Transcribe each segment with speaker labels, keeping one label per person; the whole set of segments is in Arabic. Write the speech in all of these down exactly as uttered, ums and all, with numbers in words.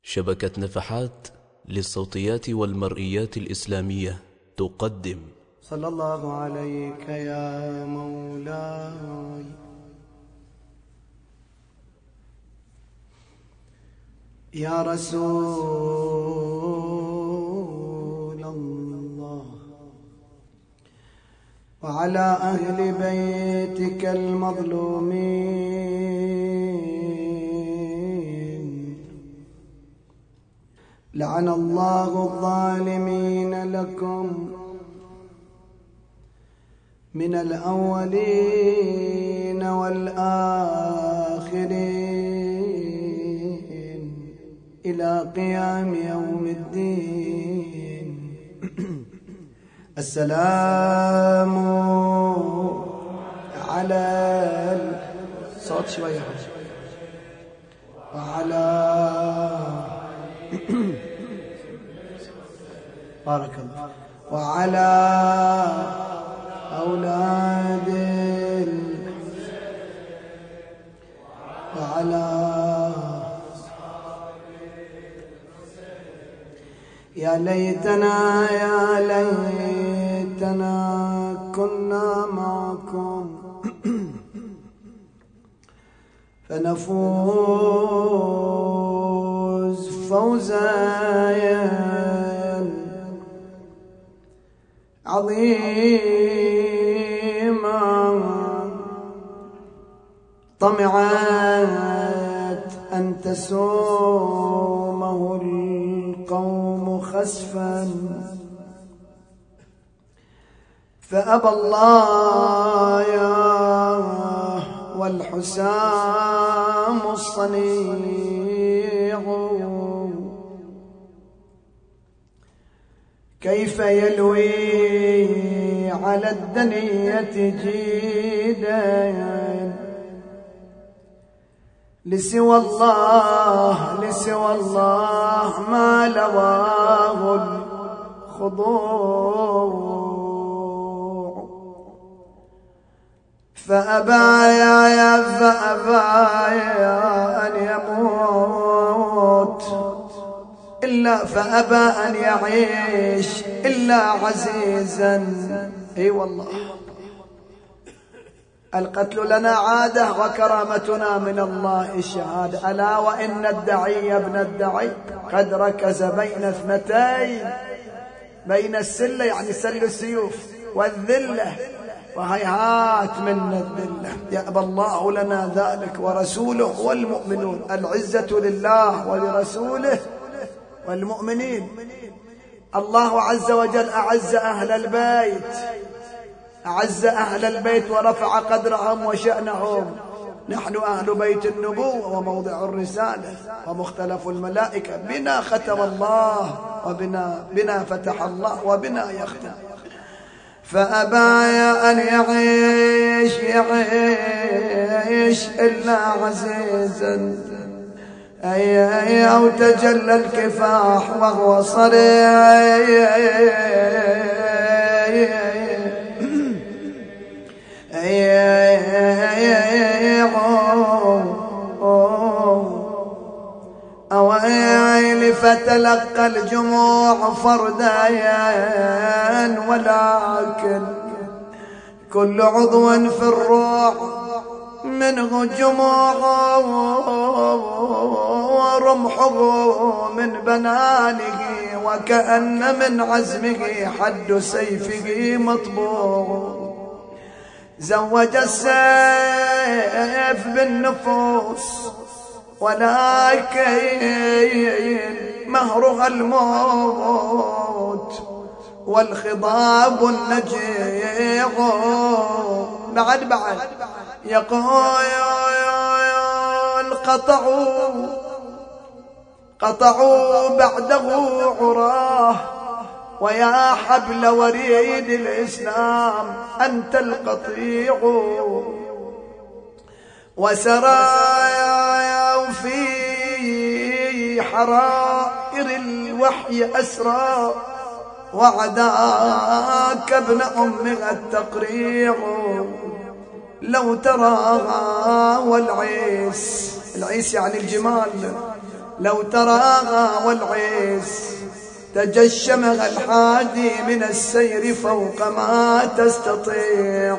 Speaker 1: شبكة نفحات للصوتيات والمرئيات الإسلامية تقدم
Speaker 2: صلى الله عليك يا مولاي يا رسول الله، وعلى أهل بيتك المظلومين، لعن الله الظالمين لكم من الأولين والآخرين إلى قيام يوم الدين. السلام على الصوت شوية وعلى بارك الله وعلى أولاد وعلى يا ليتنا يا ليتنا كنا معكم فنفوز فوزا عظيما. طمعت أن تسومه القوم خسفا، فأبى الله يا والحسام الصنيع. كيف يلوي على الدنية جيدا لسوى الله لسوى الله ما لواه الخضوع. فأبى يا فأبى أن يموت إلا فأبى أن يعيش إلا عزيزا. اي والله القتل لنا عادة وكرامتنا من الله الشهادة. ألا وإن الدعي ابن الدعي قد ركز بين اثنتين، بين السلة يعني سل السيوف والذلة، وهيهات من الذلة. يأبى الله لنا ذلك ورسوله والمؤمنون. العزة لله ولرسوله والمؤمنين. الله عز وجل أعز أهل البيت، أعز أهل البيت ورفع قدرهم وشأنهم. نحن أهل بيت النبوة وموضع الرسالة ومختلف الملائكة. بنا ختم الله وبنا بنا فتح الله وبنا يختم. فأبى أن يعيش يعيش إلا عزيزا أي أي أو تجلى الكفاح وهو صريع أويل فتلقى الجموع فرديا، ولكن كل عضو في الروح منه جموع، ورمحه من بنانه وكأن من عزمه حد سيفه مطبوع. زوج السيف بالنفوس ولكن مهرها الموت، والخضاب النجيع بعد بعد يقول قطعوا قطعوا بعده عراه، ويا حبل وريد الإسلام أنت القطيع. وسرايا في حرائر الوحي أسرى، وعداك ابن أمها التقريع. لو تراها والعيس، العيس يعني الجمال، لو تراها والعيس تجشمها الحادي من السير فوق ما تستطيع.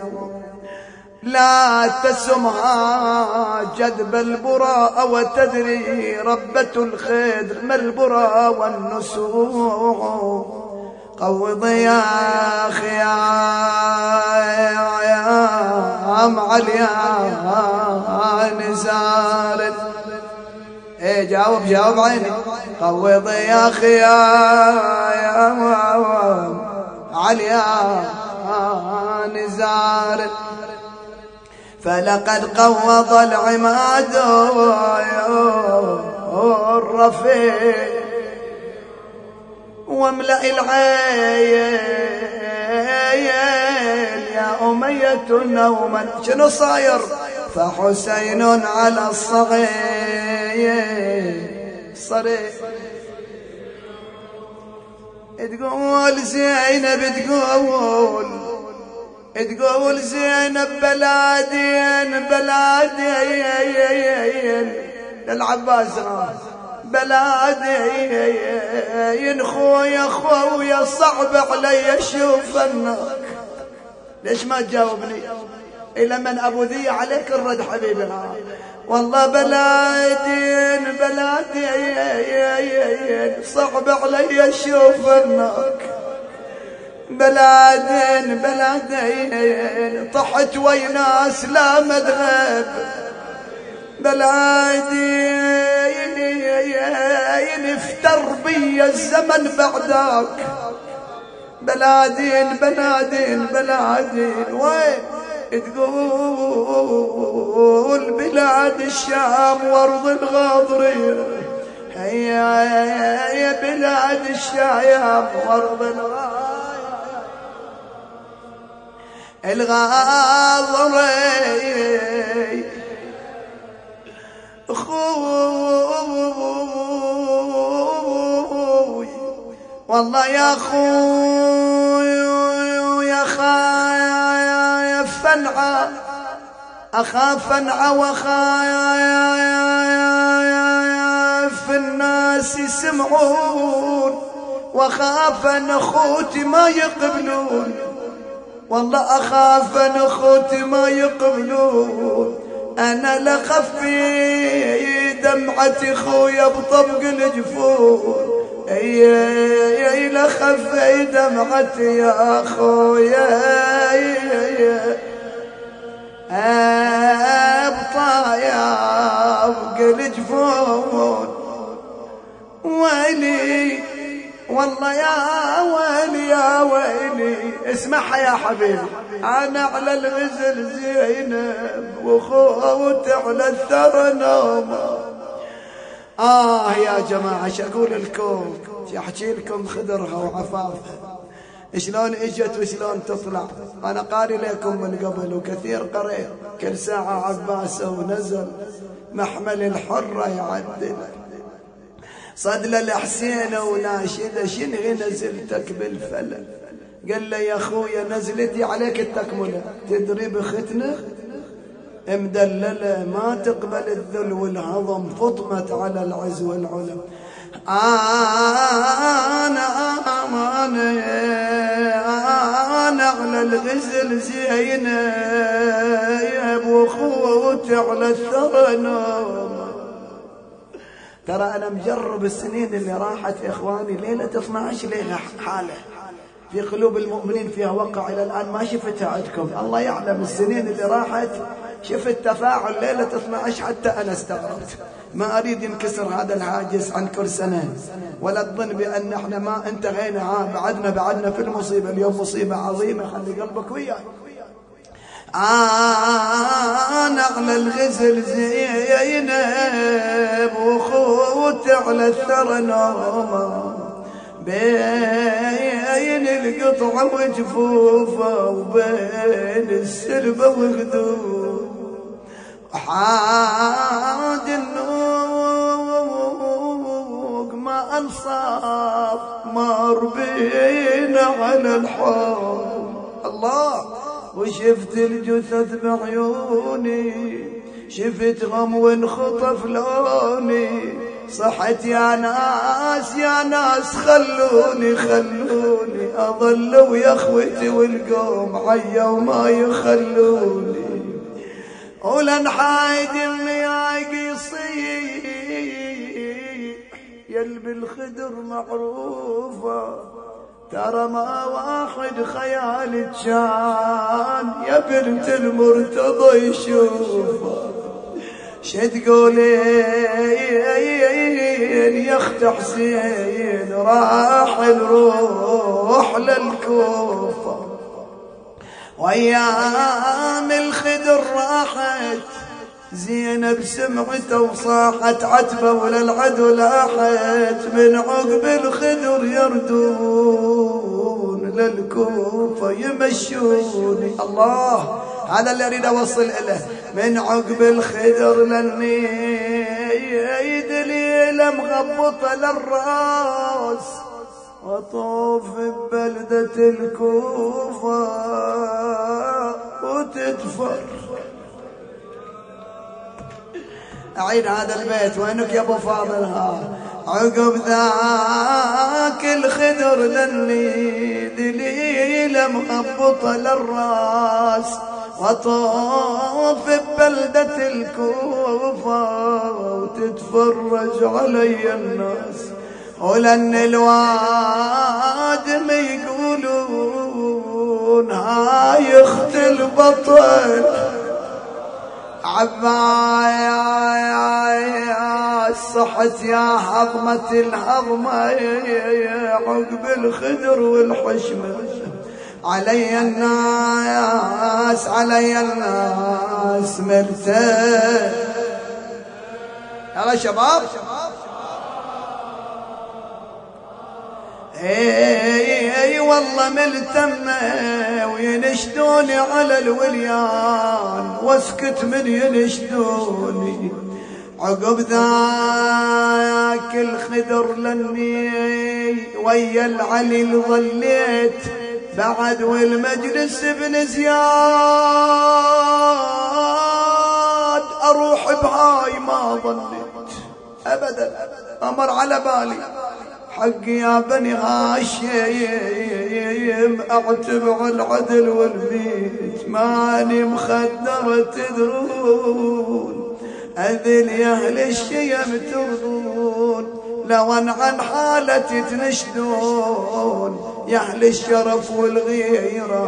Speaker 2: لا تسمها جذب البراء وتدري ربة الخدر ما البراء والنسوع. قوض يا أخي يا معلي يا نزار. ايه جاوب جاوب عيني. قوض يا أخي يا علي يا نزار. فلقد قوض العماد الرفيع واملأ العين يا أمية نوما. شنو صاير؟ فحسين على الصغير صريح. تقول زينب تقول تقول زينب بلادين بلادين للعباس بلادين خويا خويا صعب علي اشوفنك. ليش ما تجاوبني؟ إلى من أبو ذي عليك الرد حبيبي. والله بلادين بلادين صعب علي اشوفنك. بلادين بلادين طحت ويناس لا مذهب. بلادين افتر بي الزمن بعدك. بلادين بلادين بلادين وين تقول؟ بلاد الشام وارض الغاضرية. هيا يا بلاد الشام وارض الغاضرية الغاضرية. خوي والله يا خوي يا خايف فنعة أخاف فنعة وخايف الناس يسمعون وخاف أن أخوتي ما يقبلون. والله أخاف أن أخوتي ما يقبلون. أنا لخفي دمعتي خويا بطبق الجفون. اي اي لخفي دمعتي يا خويا ابطا يا بطبق الجفون. ويلي والله يا ويلي يا ويلي. اسمعها يا حبيبي. أنا على الغزل زينب وخوت على الثرى نومة. آه يا جماعة شأقول لكم شأحكي لكم خدرها وعفافها شلون اجت وشلون تطلع. أنا قاري لكم من قبل وكثير قريت. كل ساعة عباسة ونزل محمل الحرة يعدل صدل الحسين وناشده شنو نزلتك بالفلك. قال له يا خويا نزلتي عليك التكمله. تدري بختنه مدلله ما تقبل الذل والهضم فطمت على العز والعلم. انا انا انا على الغزل زينب واخوتي على الثرى نوم. ترى أنا مجرب السنين اللي راحت يا إخواني. ليلة اثنا عشر ليلة حالة في قلوب المؤمنين فيها وقع إلى الآن ما شفتها عندكم. الله يعلم السنين اللي راحت شفت تفاعل ليلة اثنا عشر حتى أنا استغربت. ما أريد ينكسر هذا الحاجز عن كل سنة ولا تظن بأن احنا ما انتهينا. بعدنا بعدنا في المصيبة. اليوم مصيبة عظيمة. خلي قلبك وياي. أنا على الغزل زينب وخوتي على الثرى نومة. بين القطعة وجفوفة وبين السلبة وغدود حاد النوق ما أنصاف مار بينا على الحوض. الله وشفت الجثث بعيوني شفت غم وانخطف لوني. صحت يا ناس يا ناس خلوني خلوني أظل ويا اخوتي والقوم عيا وما يخلوني ولن حايد يا قصي يلبي الخدر معروفة ترى ما واحد خيالك كان يا بنت المرتضى يشوفه شتقولين يا اخت حسين راح الروح للكوفة وايام الخدر راحت زينب سمعته وصاحت عتبه وللعدو لاحت من عقب الخدر يردون للكوفة يمشوني الله هذا اللي اريد اوصل له من عقب الخدر للنيد ليلة مغبطة للراس وطوف ببلدة الكوفة وتدفر أعيد هذا البيت وينك يا أبو فاضل ها عقب ذاك الخدر للنيد ليلة مغبطة للراس وطوف ببلدة الكوفة وتتفرج علي الناس ولأن الوادم يقولون هاي اخت البطل عبايا صحت يا هضمة الهضمة عقب الخدر والحشمة علي الناس علي الناس مرتاح يلا شباب اي اي والله ملتمه وينشدوني على الوليان واسكت من ينشدوني عقب ذاك الخدر لني ويا العلي ظليت بعد والمجلس ابن زياد اروح بهاي ما ظنيت ابدا امر على بالي حق يا بني هاشم اعتبع العدل والبيت ماني مخدرة تدرون اذل يا اهل الشيم ترضون لو ان عن حالتي تنشدون يا اهل الشرف والغيرة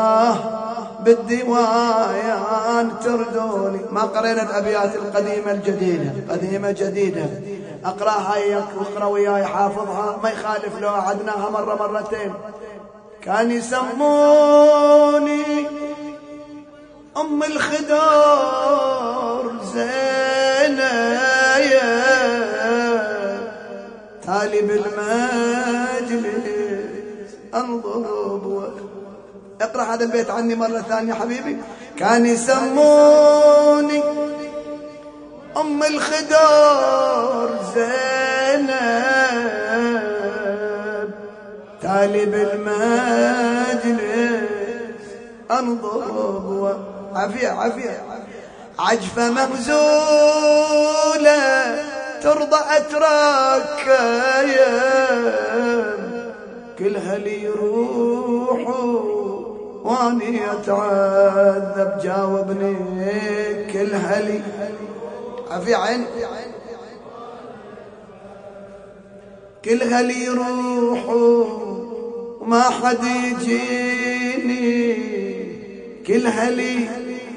Speaker 2: بالديوان تردوني. ما قرينا الابيات القديمة الجديدة قديمة جديدة اقراها هيك واقرا وياي حافظها ما يخالف لو عدناها مرة مرتين. كان يسموني ام الخدار زينة تالي بالمجلس انضرب. اقرا هذا البيت عني مرة ثانية حبيبي. كان يسموني ام الخدار زينب تالي بالمجلس انضرب. عافية عافية عجفة مغزولة ترضى اتراك كلها لي يروحوا واني اتعذب جاوبني كلها لي عفي عين كلها لي يروحوا وما حد يجيني كلها لي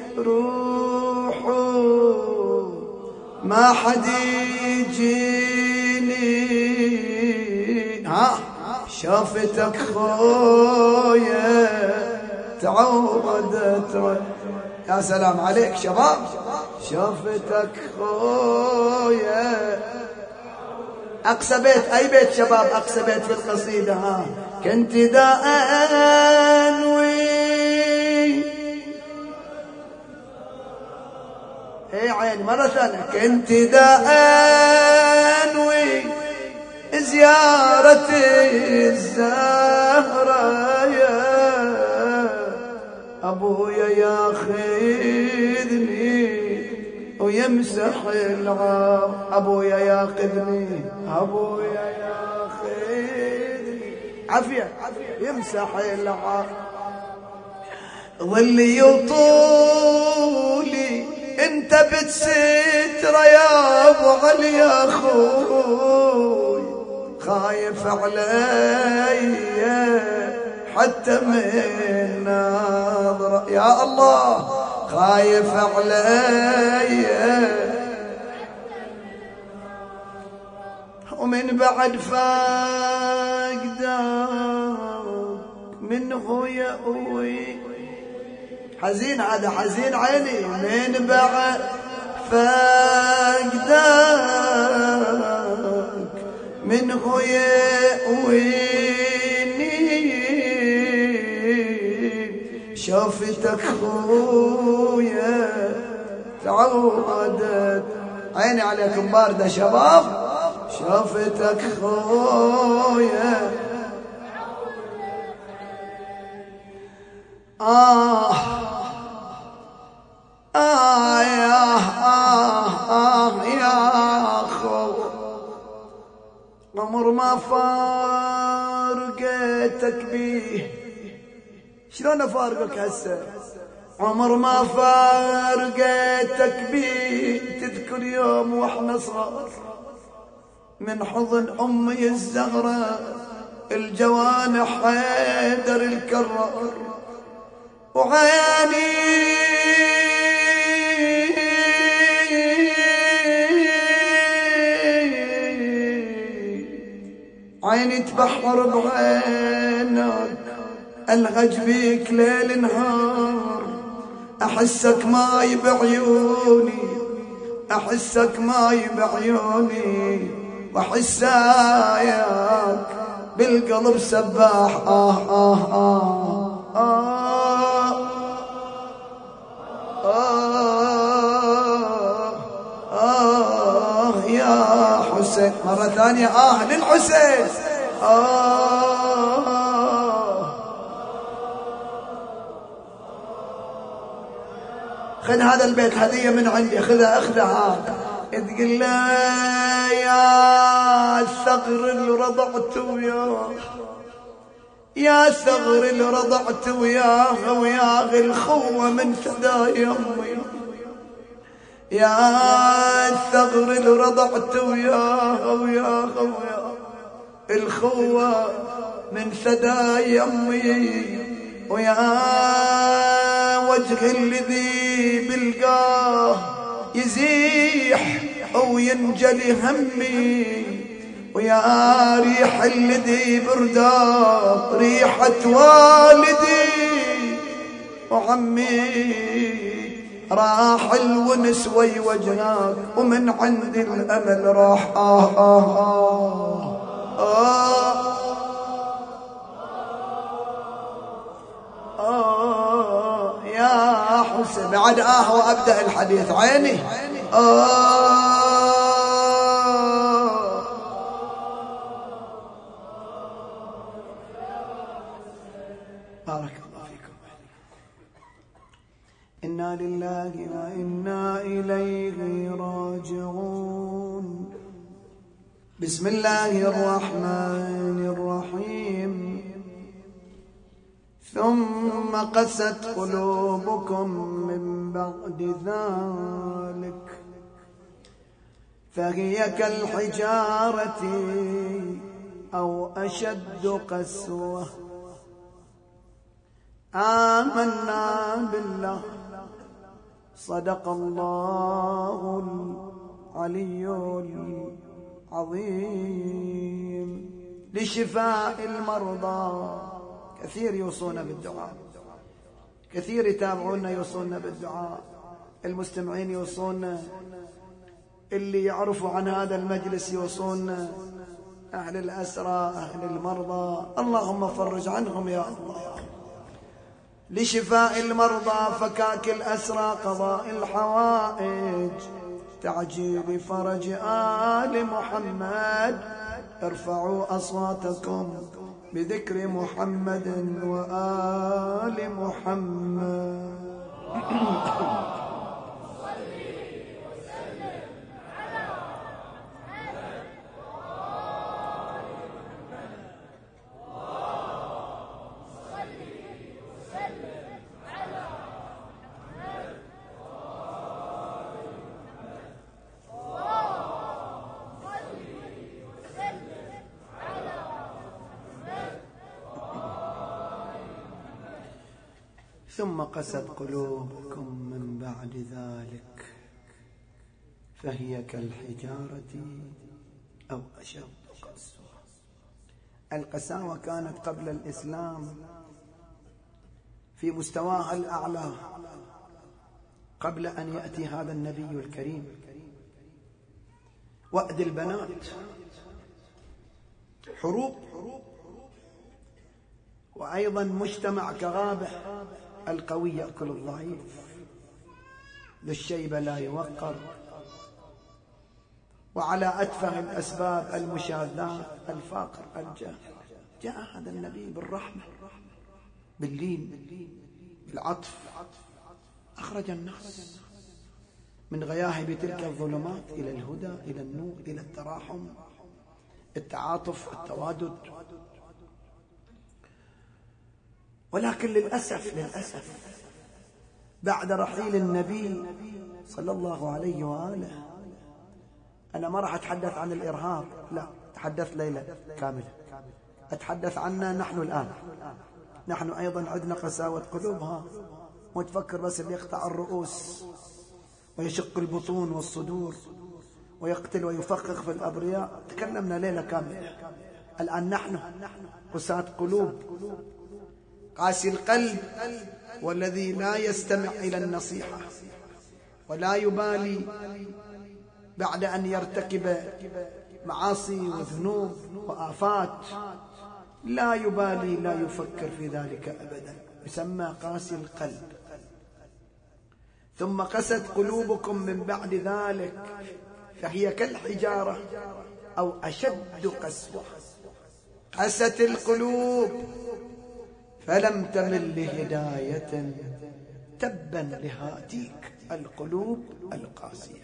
Speaker 2: يروحوا ما حد يجيني. ها شافتك خويا تعودت. يا سلام عليك شباب. شافتك خويا. اقصى بيت اي بيت شباب اقصى بيت في القصيدة. ها كنت دا انوي اي عيني مرة ثانية. كنت دا انوي زيارة الزهرة يا أبويا ياخذني ويمشي ويمسح العار. أبويا ياخذني أبويا ياخذني عافية يمسح العار. ظلي يطولي انت بتستر يا ابو علي يا اخوي، خايف علي حتى من نظرة يا الله، خايف علي ومن بعد فاقدك منه يأوي. حزين هذا حزين عيني. من بعد فاقدك منه يأويني، شوفتك خويا تعودت. عيني عليكم باردة شباب. شوفتك خويا آه آه يا آه آه يا خو، عمر ما فارقتك بيه. شلون افارقك هسه؟ عمر ما فارقتك بيه. تذكر يوم واحنا صغار من حضن امي الزهرة، الجوانح حيدر الكرار، وعيني عيني تبحر بعينك، الغج بيك ليل نهار، احسك ماي بعيوني، احسك ماي بعيوني، واحساياك بالقلب سباح. آه آه آه آه آه آه يا حسين. مرة ثانية آه للحسين. آه خذ هذا البيت هدية من عندي، خذها اخذها. تقول له يا الثغر اللي رضعت وياه، يا ثغر اللي رضعت وياه، وياه الخوة من ثدايا امي، يا الثغر اللي رضعت وياه، وياه وياه الخوة من ثدايا امي، ويا وجه الذي بلقاه يزيح وينجلي همي، ويا ريح الذي برده ريحة والدي وعمي، راح الونس وي وجهك ومن عند الأمل راح. آه آه آه آه, آه يا حسين. بعد آه وأبدأ الحديث. عيني آه بارك الله فيكم. إنا لله وإنا إليه راجعون. بسم الله الرحمن الرحيم. ثم قست قلوبكم من بعد ذلك فهي كالحجارة أو أشد قسوة. آمنا بالله صدق الله العلي العظيم. لشفاء المرضى كثير يوصون بالدعاء، كثير يتابعونا يوصون بالدعاء، المستمعين يوصون، اللي يعرفوا عن هذا المجلس يوصون، أهل الأسرى أهل المرضى، اللهم فرج عنهم يا الله. لشفاء المرضى فكاك الأسرى قضاء الحوائج تعجيل فرج آل محمد. ارفعوا أصواتكم بذكر محمد وآل محمد. ثم قست قلوبكم من بعد ذلك فهي كالحجارة أو أشد قسوة. القساوة كانت قبل الإسلام في مستواها الأعلى قبل أن يأتي هذا النبي الكريم. وأد البنات، حروب، وأيضا مجتمع كغابة، القوي يأكل الضعيف، ذو الشيبة لا يوقر، وعلى أتفه الأسباب المشاذات، الفقر، الجهل. جاء هذا النبي بالرحمة، باللين، بالعطف، أخرج الناس من غياهب تلك الظلمات إلى الهدى، إلى النور، إلى التراحم، التعاطف، التوادد. ولكن للأسف للأسف بعد رحيل النبي صلى الله عليه وآله، أنا ما راح أتحدث عن الإرهاب، لا، أتحدث ليلة كاملة، أتحدث عننا نحن الآن. نحن أيضا عندنا قساوة قلوبها، وتفكر بس اللي يقطع الرؤوس ويشق البطون والصدور ويقتل ويفخخ في الأبرياء. تكلمنا ليلة كاملة. الآن نحن قساة قلوب، قاسي القلب، والذي لا يستمع إلى النصيحة ولا يبالي بعد أن يرتكب معاصي وذنوب وآفات، لا يبالي، لا يفكر في ذلك أبدا، يسمى قاسي القلب. ثم قست قلوبكم من بعد ذلك فهي كالحجارة أو أشد قسوة. قست القلوب فلم تمل لهداية، تبا لهاتيك القلوب القاسية.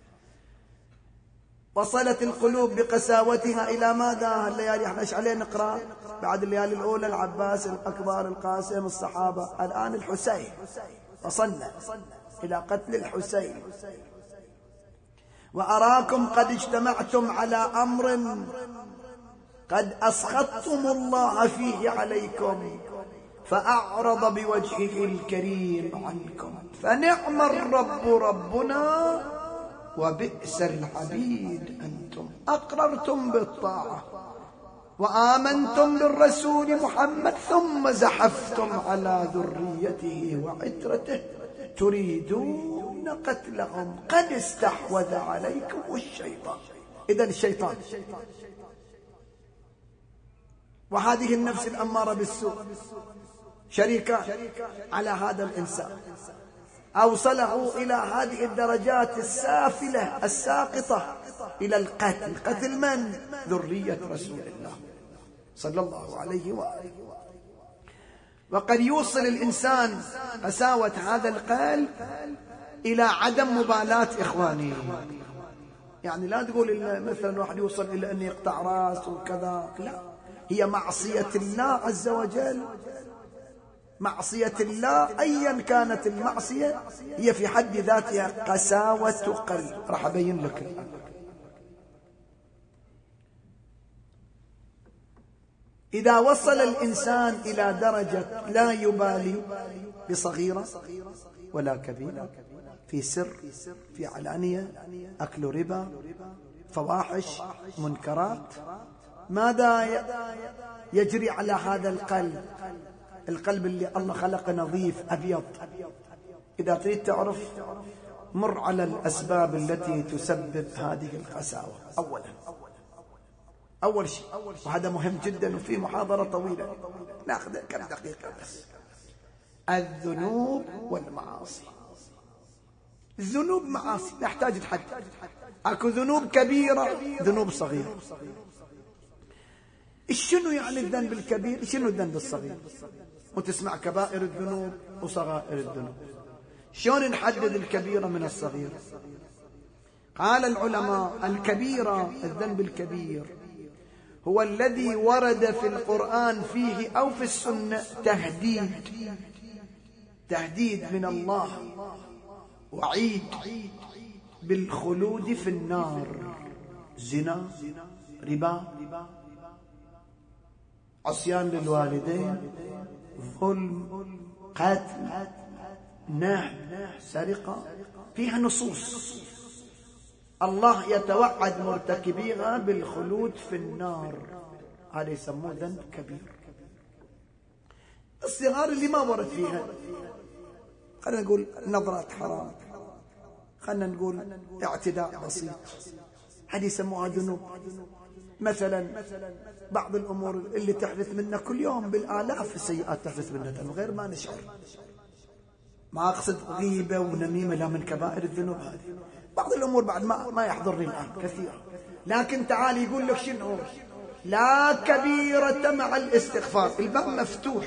Speaker 2: وصلت القلوب بقساوتها إلى ماذا؟ الليالي احنا ايش عليه نقرأ بعد الليالي الأولى؟ العباس الأكبر، القاسم، الصحابة. الآن الحسين، وصلنا إلى قتل الحسين. وأراكم قد اجتمعتم على أمر قد أسخطتم الله فيه عليكم فأعرض بوجهه الكريم عنكم، فنعم الرب ربنا وبئس العبيد أنتم. أقررتم بالطاعة وآمنتم بالرسول محمد، ثم زحفتم على ذريته وعترته تريدون قتلهم، قد استحوذ عليكم الشيطان. إذن الشيطان وهذه النفس الأمارة بالسوء شريكة على هذا الإنسان، أوصله إلى هذه الدرجات السافلة الساقطة إلى القتل. قتل من؟ ذرية رسول الله صلى الله عليه وآله. وقد يوصل الإنسان قساوة هذا القلب إلى عدم مبالاة إخوانه. يعني لا تقول مثلا واحد يوصل إلى أن يقطع رأس وكذا، لا، هي معصية الله عز وجل. معصية الله أيا كانت المعصية هي في حد ذاتها قساوة قلب. راح أبين لك الآن. إذا وصل الإنسان إلى درجة لا يبالي بصغيرة ولا كبيرة، في سر، في علانية، أكل ربا، فواحش، منكرات، ماذا يجري على هذا القلب؟ القلب اللي الله خلق نظيف أبيض. إذا تريد تعرف، مر على الأسباب التي تسبب هذه القساوة. أولا أول شيء، وهذا مهم جدا وفي محاضرة طويلة ناخذ كم دقيقة بس، الذنوب والمعاصي. الذنوب معاصي نحتاج نحدد. اكو ذنوب كبيرة، ذنوب صغيرة. شنو يعني الذنب الكبير؟ شنو الذنب الصغير؟ وتسمع كبائر الذنوب وصغائر الذنوب. شلون نحدد الكبيرة من الصغيرة؟ قال العلماء الكبيرة، الذنب الكبير هو الذي ورد في القرآن فيه أو في السنة تهديد، تهديد من الله، وعيد بالخلود في النار. زنا، ربا، عصيان للوالدين، ظلم، قتل، نهب، سرقة، فيها نصوص الله يتوعد مرتكبيها بالخلود في النار، هذا يسموه ذنب كبير. الصغار اللي ما ورد فيها، خلينا نقول نظرة حرام، خلينا نقول اعتداء بسيط، هذه يسموها ذنوب. مثلا بعض الأمور اللي تحدث منا كل يوم بالآلاف السيئات تحدث منا من غير ما نشعر، ما أقصد غيبة ونميمة، لا من كبائر الذنوب هذه. بعض الأمور بعد ما, ما يحضرني الآن كثيرا، لكن تعال يقول لك شنو؟ لا كبيرة مع الاستغفار، الباب مفتوح،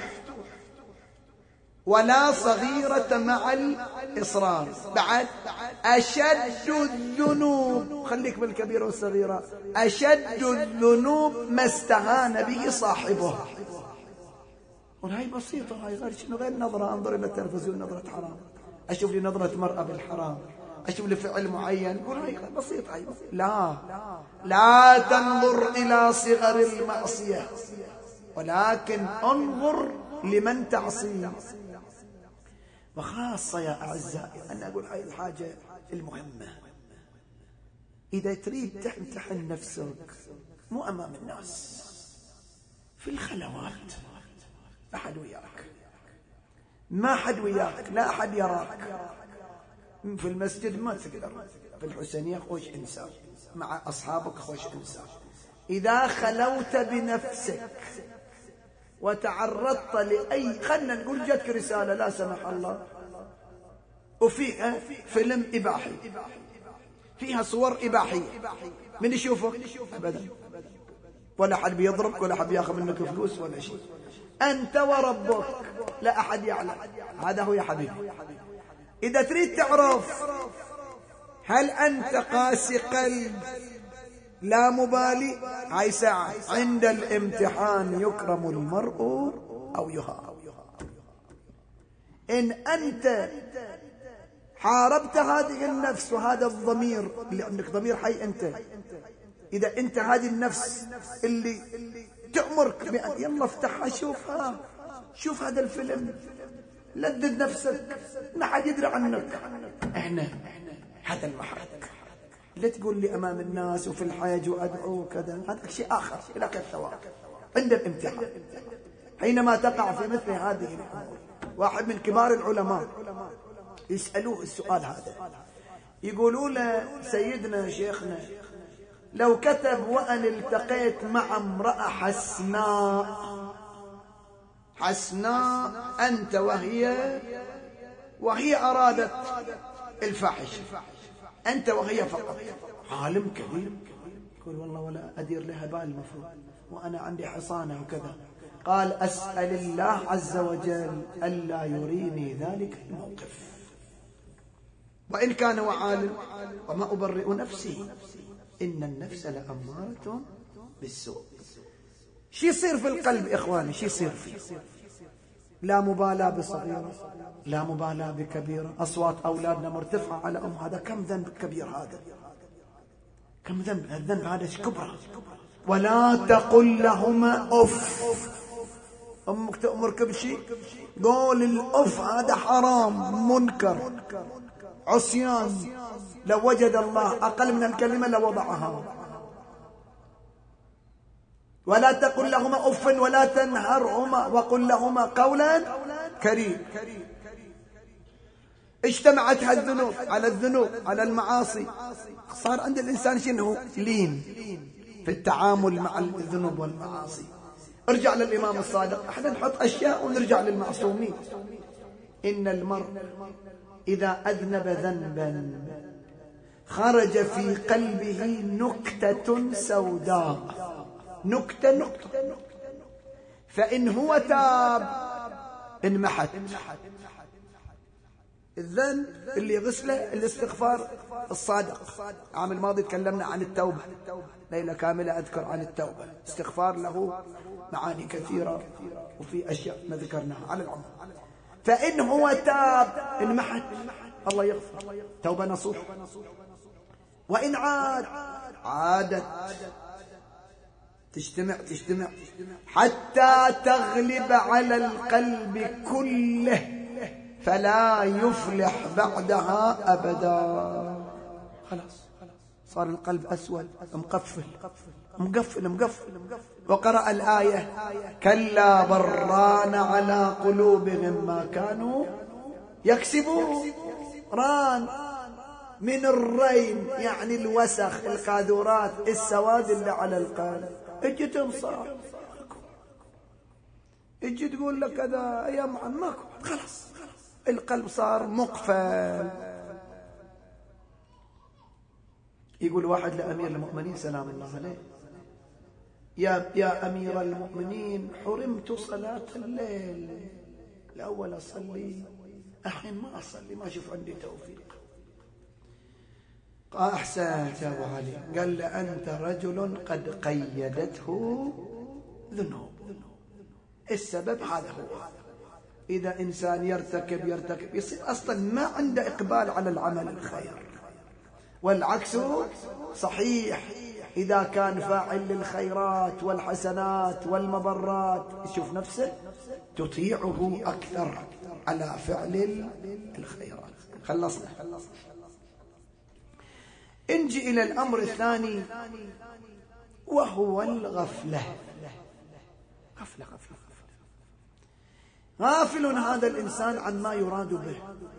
Speaker 2: ولا صغيرة مع الإصرار. بعد أشد الذنوب، خليك بالكبيرة والصغيرة، أشد الذنوب ما استهان به صاحبه. وهي بسيطة، هاي غير شنو، غير نظرة أنظر إلى التلفزيون نظرة حرام، أشوف لي نظرة مرأة بالحرام، أشوف لي فعل معين، قول هاي بسيطة، هاي بسيطة. لا لا تنظر إلى صغر المعصية، ولكن انظر لمن تعصي. وخاصة يا أعزائي أنا أقول هاي الحاجة المهمة، إذا تريد تمتحن نفسك مو أمام الناس، في الخلوات، أحد وياك، ما أحد وياك، لا أحد يراك. في المسجد ما تقدر، في الحسينية خوش إنسان، مع أصحابك خوش إنسان. إذا خلوت بنفسك وتعرضت لأي، خلنا نقول جتك رسالة لا سمح الله وفيها فيلم إباحي، فيها صور إباحية، من يشوفك؟ أبدا، ولا حد بيضربك ولا حد بياخذ منك فلوس ولا شيء، أنت وربك لا أحد يعلم. هذا هو يا حبيبي. إذا تريد تعرف هل أنت قاسي قلب لا مبالي، هاي ساعة عند الامتحان يكرم المرء أو يهان. إن أنت حاربت هذه النفس وهذا الضمير اللي عندك، ضمير حي أنت، إذا أنت هذه النفس اللي تأمرك بأن يلا افتحها شوفها، شوف هذا الفيلم، لذذ نفسك، ما حد يدري عنك. احنا هذا المحرك، لا تقول لي أمام الناس وفي الحاج وأدعو كذا، هذا شيء آخر لك الثواب عند الامتحان. حينما تقع في مثل هذه الأمور، واحد من كبار العلماء يسألوه السؤال هذا، يقولوا له سيدنا شيخنا لو كتب وأن التقيت مع امرأة حسناء، حسناء أنت وهي، وهي أرادت الفاحشة، أنت وهي فقط، عالم كبير يقول والله ولا أدير لها بال المفروض، وأنا عندي حصانة وكذا. قال أسأل الله عز وجل ألا يريني ذلك الموقف، وإن كان وعالم، وما أبرئ نفسي إن النفس لأمارة بالسوء. شي يصير في القلب إخواني، شي يصير فيه؟ لا مبالاة بصغيرة، لا مبالاة بكبيرة، أصوات أولادنا مرتفعة على أم، هذا كم ذنب كبير، هذا كم ذنب، الذنب هذا كبرى. ولا تقل لهما أف، أمك تأمرك بشيء قول الأف، هذا حرام منكر عصيان، لو وجد الله أقل من الكلمة لوضعها. ولا تقل لهما أف ولا تنهرهما وقل لهما قولا كريم. اجتمعت هالذنوب على الذنوب على المعاصي، صار عند الإنسان شنو؟ لين في التعامل مع الذنوب والمعاصي. ارجع للإمام الصادق، احنا نحط أشياء ونرجع للمعصومين. إن المرء إذا أذنب ذنبا خرج في قلبه نكتة سوداء، نكتة نكتة، فإن هو تاب انمحت. الذنب اللي غسله الاستغفار الصادق. العام الماضي تكلمنا عن التوبة، ليلة كاملة أذكر عن التوبة. استغفار له معاني كثيرة وفي أشياء ما ذكرناها على العمر. فإن هو تاب انمحت، الله يغفر، توبة نصوح. وإن عاد عادت، تجتمع تجتمع حتى تغلب على القلب كله فلا يفلح بعدها أبدا. خلاص صار القلب أسود مقفل مقفل مقفل. وقرأ الآية كلا بران على قلوبهم ما كانوا يكسبون. ران من الرين يعني الوسخ القاذورات السواد اللي على القلب. اجي تنصح اجي تقول لك كذا يا معمك خلاص القلب صار مقفل. يقول واحد لأمير المؤمنين سلام الله عليه يا يا أمير المؤمنين حرمت صلاة الليل، الأول أصلي الحين ما أصلي ما أشوف عندي توفيق. قال أحسنت يا أبو علي. قال له أنت رجل قد قيدته ذنوب. السبب هذا هو إذا إنسان يرتكب يرتكب يصير أصلا ما عنده إقبال على العمل الخير، والعكس صحيح إذا كان فاعل للخيرات والحسنات والمبرات يشوف نفسه تطيعه أكثر على فعل الخيرات. خلصنا. انجي إلى الأمر الثاني وهو الغفلة. غفلة غفلة غافل هذا الإنسان عن ما يراد به.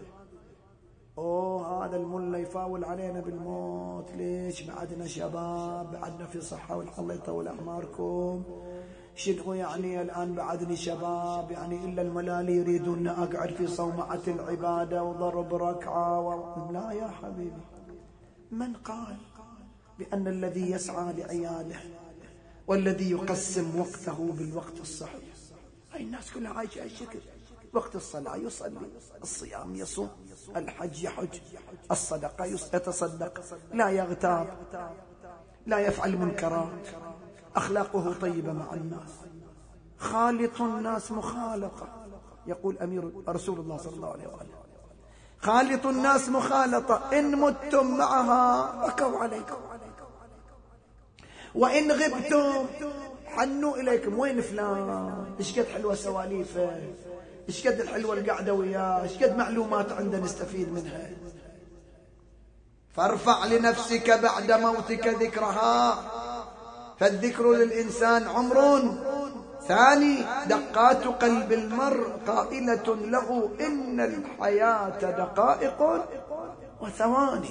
Speaker 2: أوه هذا الملا يفاول علينا بالموت، ليش بعدنا شباب بعدنا في صحة والله يطول أعماركم، شنو يعني الآن بعدني شباب يعني إلا الملالي يريدون أقعد في صومعة العبادة وضرب ركعة و... لا يا حبيبي، من قال بأن الذي يسعى لعياله والذي يقسم وقته بالوقت الصحيح، هاي الناس كلها عايشة هالشكل، وقت الصلاة يصلي، الصيام يصوم، الحج يحج، الصدقة يتصدق، لا يغتاب، لا يفعل منكرات، أخلاقه طيبة مع الناس، خالط الناس مخالطة. يقول أمير رسول الله صلى الله عليه وآله خالط الناس مخالطة، إن متم معها بكوا عليكم وإن غبتم حنوا إليكم. وين فلان؟ إيش قد حلوة سواليفه، إيش قد الحلوة القعدة وياه، إيش قد معلومات عنده نستفيد منها. فارفع لنفسك بعد موتك ذكرها، فالذكر للإنسان عمر. ثاني دقات قلب المرء قائلة له إن الحياة دقائق وثواني.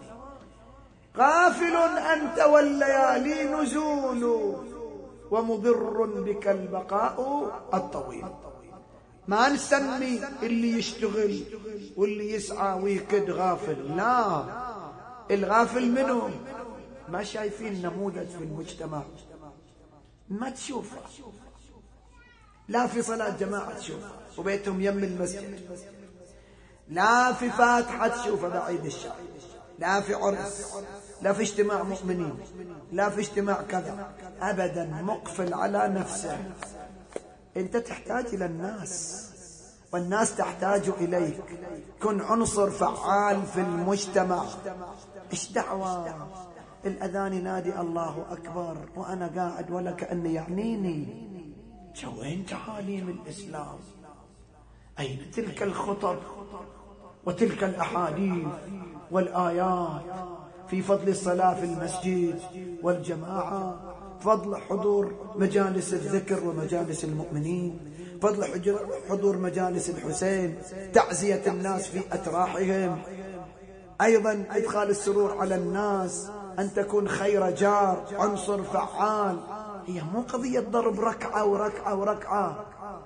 Speaker 2: غافل أنت والليالي نزول ومضر بك البقاء الطويل. ما نسمي اللي يشتغل واللي يسعى ويكد غافل، لا، الغافل منه ما شايفين نموذج في المجتمع، ما تشوفه، لا في صلاة جماعة تشوفه وبيتهم يم المسجد، لا في فاتحة تشوفه بعيد الشر، لا في عرس، لا في اجتماع مؤمنين، لا في اجتماع كذا، أبدا مقفل على نفسه. أنت تحتاج إلى الناس والناس تحتاج إليك، كن عنصر فعال في المجتمع. إيش دعوة الأذان ينادي الله أكبر وأنا قاعد ولا كأني يعنيني؟ وين تعاليم الإسلام؟ أين تلك الخطب وتلك الأحاديث والآيات في فضل الصلاة في المسجد والجماعة، فضل حضور مجالس الذكر ومجالس المؤمنين، فضل حضور مجالس الحسين، تعزية الناس في أتراحهم، أيضا إدخال السرور على الناس، أن تكون خير جار، عنصر فعال. هي مو قضية ضرب ركعة وركعة وركعة.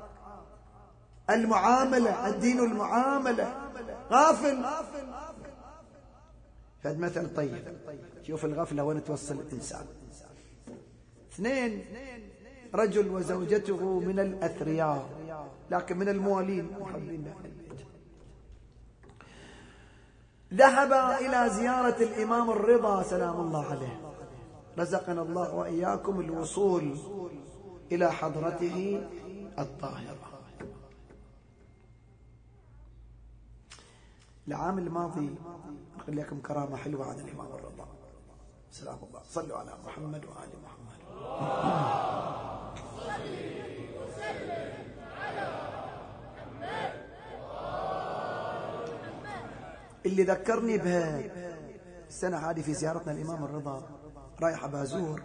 Speaker 2: المعاملة، الدين المعاملة. غافل. فهذا مثل طيب، شوف الغفلة وين توصل الإنسان. اثنين، رجل وزوجته من الأثرياء لكن من الموالين محبين لأهل البيت، ذهب إلى زيارة الإمام الرضا سلام الله عليه، رزقنا الله وإياكم الوصول إلى حضرته الطاهرة. العام الماضي أقول لكم كرامة حلوة عن الإمام الرضا سلام الله، صلوا على محمد وآل محمد. اللي ذكرني بها السنة هذه في زيارتنا الإمام الرضا رايح بازور،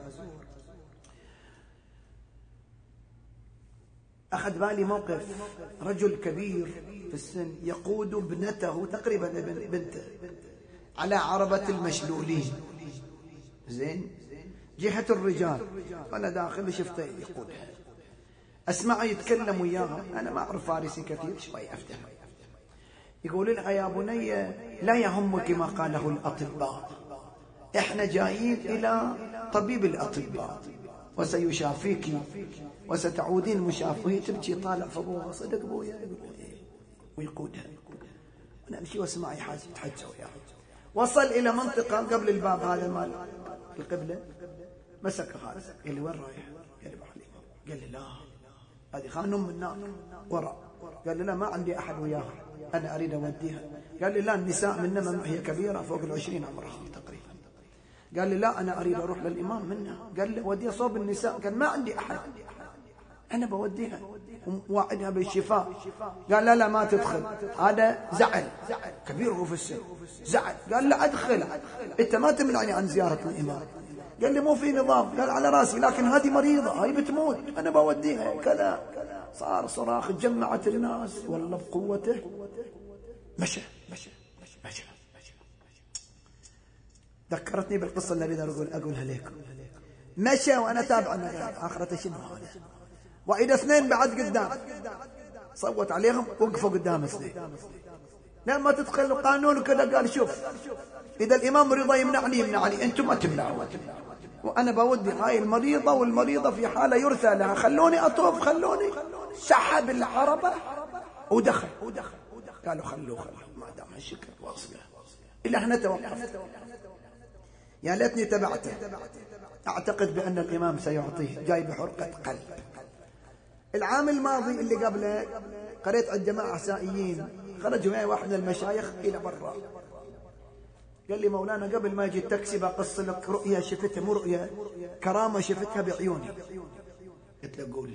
Speaker 2: أخذ بالي موقف رجل كبير في السن يقود ابنته تقريبا بنته على عربة المشلولين، زين، جهة الرجال، أنا داخل شفته يقودها، أسمعه يتكلم وياها، أنا ما أعرف فارسي كثير شوي أفتهم، يقول لها يا بني لا يهمك ما قاله الأطباء، إحنا جايين إلى طبيب الأطباء وسيشافيك وستعودين مشافيه. تبكي طالع فابوها، صدق ابويا؟ يقول ايه، ويقودها، انا امشي واسمعي حاجه تحجى وياها. وصل الى منطقه قبل الباب هذا مال القبله، مسك هذا، قال لي وين رايح؟ قال لي بحليم. قال لي لا هذه خانم من نار وراء. قال لي لا ما عندي احد وياها، انا اريد اوديها. قال لي لا النساء منما هي كبيره فوق العشرين عمرها تقريبا. قال لي لا انا اريد اروح للامام منها. قال لي وديها صوب النساء. قال ما عندي احد، أنا بوديها وواعدها بالشفاء. قال لا لا ما تدخل، هذا زعل كبير هو في السن، زعل. قال لا أدخل، أنت ما تمنعني عن زيارة الإمام. قال لي مو في نظام. قال على راسي، لكن هذه مريضة، هاي بتموت، أنا بوديها. كلام، صار صراخ، جمعت الناس والله بقوته، مشى مشى مشى مشى. ذكرتني بالقصة اللي أريد أقول أقولها لكم. مشى وأنا تابع آخرته شنو هذا. وإذا اثنين بعد قدام صوت عليهم، وقفوا قدام اثنين، لما تدخل قانون كذا. قال شوف، إذا الإمام رضا يمنعني يمنعني، أنتم ما تمنعوا، وأنا بودي هاي المريضة، والمريضة في حالة يرثى لها، خلوني أطوف، خلوني. سحب العربة ودخل. قالوا خلوه خلوه ما دام هالشكل واصلة. إلى هنا توقفت، يا ليتني تبعته. أعتقد بأن الإمام سيعطيه، جاي بحرقة قلب. العام الماضي اللي قبله قريت عند جماعة عسائيين، خرجوا معي واحد من المشايخ إلى برا، قال لي مولانا قبل ما يجي التاكسي بقص لك رؤية شفتها، مو رؤية، كرامة شفتها بعيوني. قلت له قول.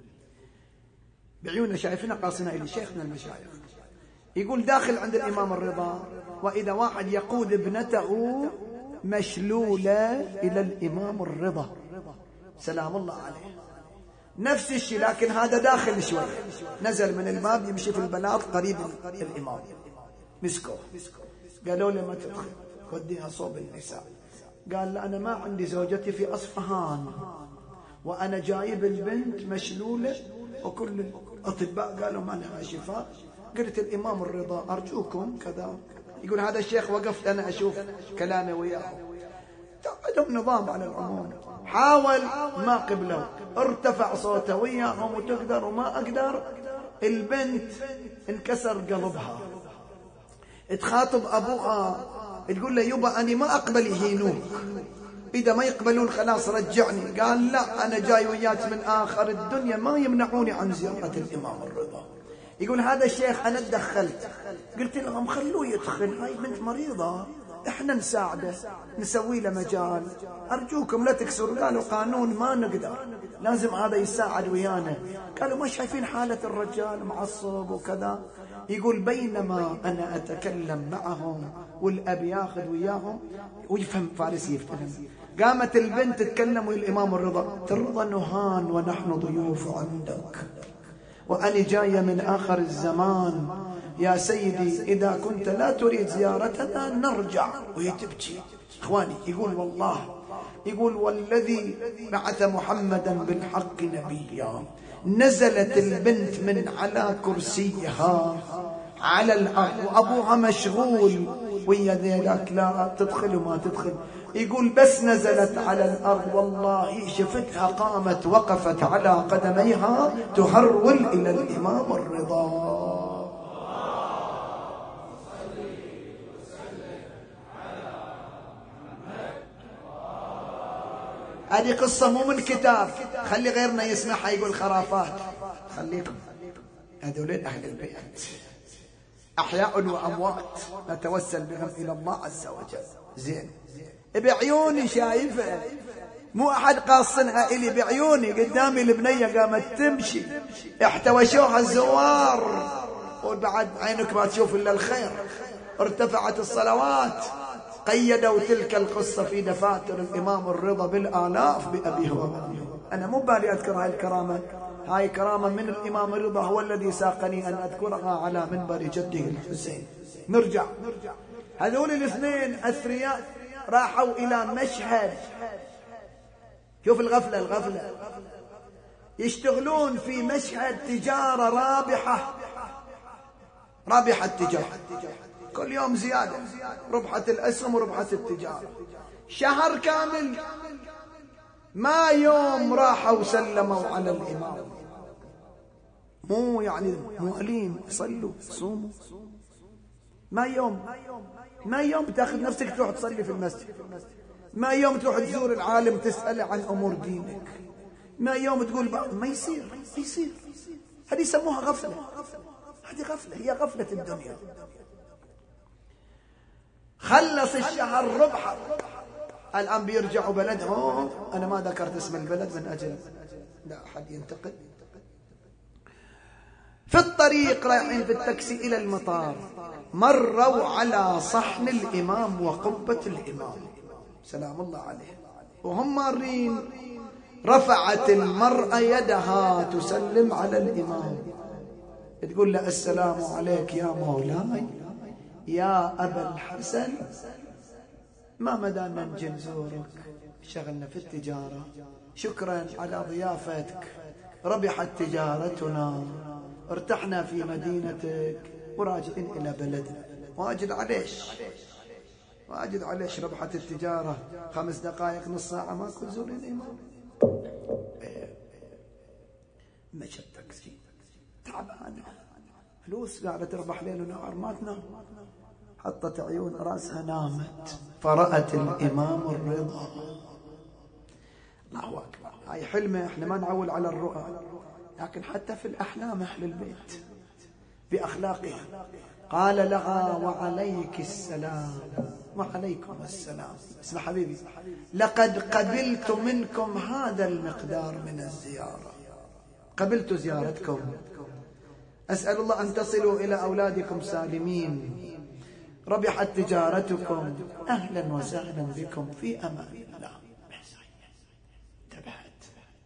Speaker 2: بعيوننا شايفنا قاصنا إلي، شيخ من المشايخ يقول داخل عند الإمام الرضا، وإذا واحد يقود ابنته مشلولة إلى الإمام الرضا سلام الله عليه، نفس الشيء، لكن هذا داخل شوي، نزل من الباب يمشي في البلاط قريب الإمام، مسكوه، قالوا له ما تدخل، وديها صوب النساء. قال لا أنا ما عندي، زوجتي في أصفهان، وأنا جايب البنت مشلولة، وكل الأطباء قالوا ما لها شفاء. قلت الإمام الرضا أرجوكم كذا. يقول هذا الشيخ وقفت أنا أشوف كلامي وياه، عندهم نظام على العموم، حاول ما قبلوا، ارتفع صوته وياهم وتقدر وما أقدر. البنت انكسر قلبها، تخاطب أبوها تقول له يبا أنا ما أقبل يهينوك، إذا ما يقبلون خلاص رجعني. قال لا أنا جاي وياك من آخر الدنيا، ما يمنعوني عن زيارة الإمام الرضا. يقول هذا الشيخ أنا تدخلت، قلت لهم خلوه يدخل، هاي بنت مريضة، احنا نساعده، نسوي له مجال، أرجوكم لا تكسروا. قالوا قانون ما نقدر، لازم هذا يساعد ويانا. قالوا ما شايفين حالة الرجال معصب وكذا. يقول بينما أنا أتكلم معهم والأب ياخذ وياهم ويفهم فارسي يفتهم، قامت البنت تتكلم ويا الإمام الرضا، ترضى نهان ونحن ضيوف عندك، وأنا جاية من آخر الزمان يا سيدي، إذا كنت لا تريد زيارتنا نرجع. وهي تبكي إخواني. يقول والله، يقول والذي بعث محمدا بالحق نبيا، نزلت البنت من على كرسيها على الأرض وأبوها مشغول ويا ذلك لا تدخل وما تدخل. يقول بس نزلت على الأرض والله شفتها قامت وقفت على قدميها تهرول إلى الإمام الرضا. هذه قصة مو من كتاب، خلي غيرنا يسمعها يقول خرافات. خليكم هذول أهل البيت أحياء وأموات نتوسل بهم إلى الله عز وجل. زين بعيوني شايفة، مو أحد قاصنها إلي، بعيوني قدامي البنية قامت تمشي، احتوشوها الزوار، وبعد عينك ما تشوف إلا الخير. ارتفعت الصلوات، قيدوا تلك القصة في دفاتر الإمام الرضا بالآلاف بأبيه وأمه. أنا مو بالي أذكر هاي الكرامة، هاي كرامة من الإمام الرضا، هو الذي ساقني أن أذكرها على منبر جده الحسين. نرجع، هذول الاثنين أثرياء راحوا إلى مشهد. شوف الغفلة، الغفلة يشتغلون في مشهد تجارة رابحة، رابحة التجارة، كل يوم زيادة، ربحة الأسهم وربحة التجارة. شهر كامل ما يوم راحوا وسلموا على الإمام، مو يعني مؤلين، صلوا صوموا، ما يوم ما يوم تاخذ نفسك تروح تصلي في المسجد، ما يوم تروح تزور العالم تسأله عن أمور دينك، ما يوم تقول ما يصير ما يصير. هذه يسموها غفلة، هذه غفلة، هي غفلة الدنيا. خلص الشهر ربحة، الآن بيرجعوا بلدهم. أنا ما ذكرت اسم البلد من أجل لا أحد ينتقد. في الطريق رايحين في التاكسي إلى المطار، مروا على صحن الإمام وقبة الإمام سلام الله عليه، وهم مارين رفعت المرأة يدها تسلم على الإمام، تقول له السلام عليك يا مولاي يا أبا الحسن، ما مدانا نجي نزورك، شغلنا في التجارة، شكرا على ضيافتك، ربحت تجارتنا، ارتحنا في مدينتك وراجعين إلى بلدنا. واجد عليش واجد عليش ربحت التجارة، خمس دقائق نص ساعة ما كنت زور الإمام. مشى التاكسي تعبانة، فلوس قاعدة تربح ليل ونهار ما تنام، حطت عيون راسها نامت، فرأت الإمام الرضا. الله أكبر. هاي حلمة، احنا ما نعول على الرؤى، لكن حتى في الأحلام أهل البيت بأخلاقها. قال لها وعليك السلام وعليكم السلام. اسمع حبيبي، لقد قبلت منكم هذا المقدار من الزيارة، قبلت زيارتكم، أسأل الله أن تصلوا إلى أولادكم سالمين، ربحت تجارتكم، أهلا وسهلا بكم في أمان الله. انتبهت،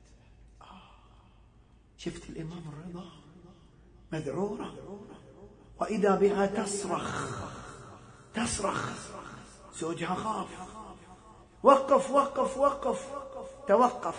Speaker 2: شفت الإمام الرضا مذعورة، وإذا بها تصرخ تصرخ. زوجها خاف، وقف وقف وقف، توقف،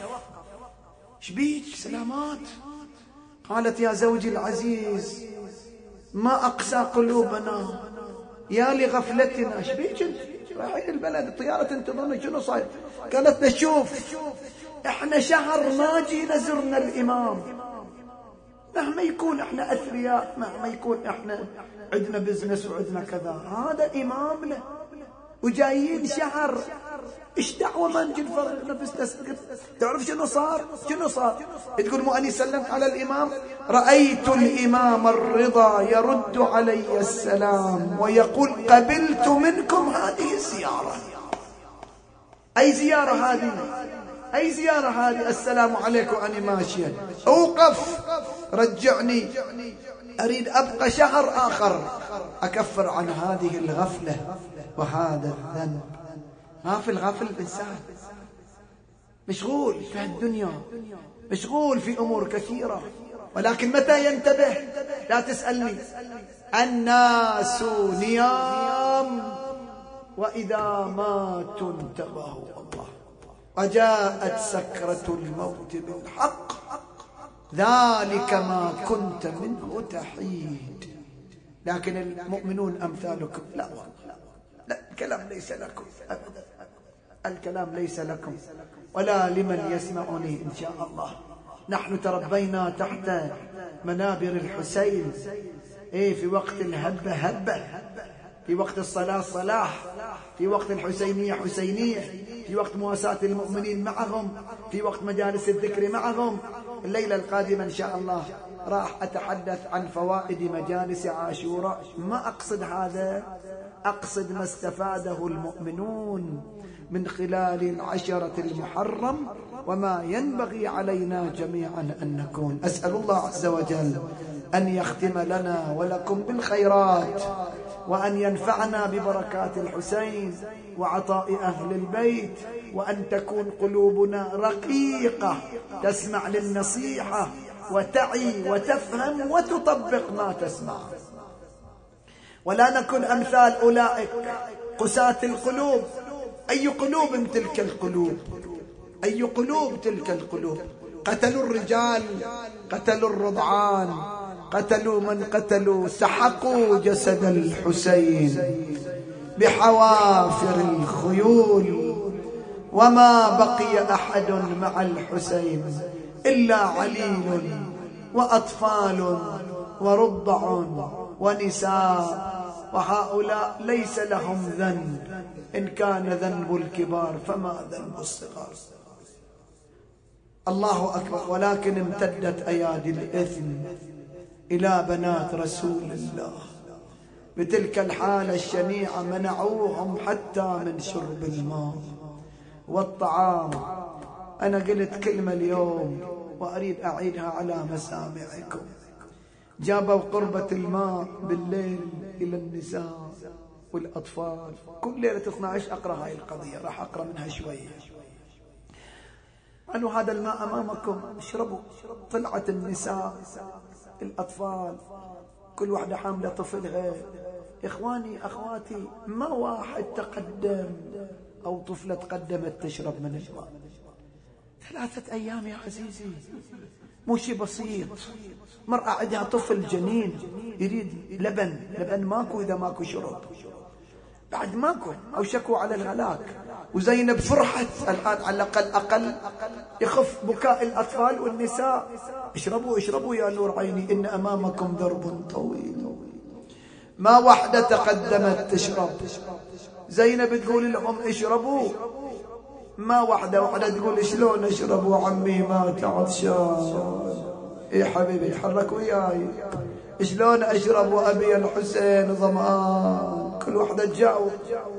Speaker 2: شبيك سلامات؟ قالت يا زوجي العزيز ما أقسى قلوبنا يا لغفلتنا. شبيك انت؟ رايحين البلد، الطيارة تنتظرنا، شنو صاير؟ قالت نشوف، احنا شهر ما جينا زرنا الإمام، مهما يكون احنا أثرياء، مهما يكون احنا عندنا بزنس وعندنا كذا، هذا إمامنا وجايين شهر، ايش دعوة ما نجي نفرغ نفسنا؟ تعرف شنو صار؟ شنو صار؟ تقول مو أني سلمت على الإمام، رأيت الإمام الرضا يرد علي السلام ويقول قبلت منكم هذه الزيارة. أي زيارة هذه؟ أي زيارة هذه؟ السلام عليكم أنا ماشية، أوقف، رجعني، أريد أبقى شهر آخر أكفر عن هذه الغفلة وهذا الذنب. ما في الغفل الإنسان مشغول في الدنيا، مشغول في أمور كثيرة، ولكن متى ينتبه؟ لا تسألني. الناس نيام وإذا ماتوا انتبهوا الله، وجاءت سكرة الموت بالحق، ذلك ما كنت منه تحيد. لكن المؤمنون أمثالكم، لا والله لا، الكلام ليس لكم أبدا، الكلام ليس لكم ولا لمن يسمعني إن شاء الله. نحن تربينا تحت منابر الحسين، إيه، في وقت الهبة هبة، في وقت الصلاة صلاح، في وقت الحسينية حسينية، في وقت مواساة المؤمنين معهم، في وقت مجالس الذكر معهم. الليلة القادمة إن شاء الله راح أتحدث عن فوائد مجالس عاشوراء. ما أقصد هذا، أقصد ما استفاده المؤمنون من خلال العشرة المحرم، وما ينبغي علينا جميعا أن نكون. أسأل الله عز وجل أن يختم لنا ولكم بالخيرات وأن ينفعنا ببركات الحسين وعطاء أهل البيت، وأن تكون قلوبنا رقيقة تسمع للنصيحة وتعي وتفهم وتطبق ما تسمع، ولا نكن أمثال أولئك قساة القلوب. أي قلوب تلك القلوب؟ أي قلوب تلك القلوب؟ قتلوا الرجال، قتلوا الرضعان، قتلوا من قتلوا، سحقوا جسد الحسين بحوافر الخيول، وما بقي أحد مع الحسين إلا عليل وأطفال ورضع ونساء، وهؤلاء ليس لهم ذنب، إن كان ذنب الكبار فما ذنب الصغار. الله أكبر. ولكن امتدت أيادي الإثم إلى بنات رسول الله بتلك الحالة الشنيعة، منعوهم حتى من شرب الماء والطعام. أنا قلت كلمة اليوم وأريد أعيدها على مسامعكم. جابوا قربة الماء بالليل إلى النساء والأطفال، كل ليلة اثنتي عشرة أقرأ هاي القضية، راح أقرأ منها شوية. قالوا هذا الماء أمامكم اشربوا. طلعت النساء الأطفال كل واحدة حاملة طفلها. إخواني أخواتي، ما واحد تقدم أو طفلة تقدمت تشرب من الماء. ثلاثة أيام يا عزيزي، مو شي بسيط. مرأة عندها طفل جنين يريد لبن، لبن ماكو إذا ماكو شرب، بعد ماكو، أو شكوا على الهلاك. وزينب فرحت الآن على الأقل أقل يخف بكاء الأطفال والنساء. اشربوا اشربوا يا نور عيني، إن أمامكم درب طويل. ما واحدة تقدمت تشرب. زينب تقول لهم اشربوا، ما واحدة واحدة تقول شلون اشربوا عمي مات عطشان. اي حبيبي حرك وياي، شلون اشرب وابي الحسين ظمآن؟ كل واحدة تجاوب.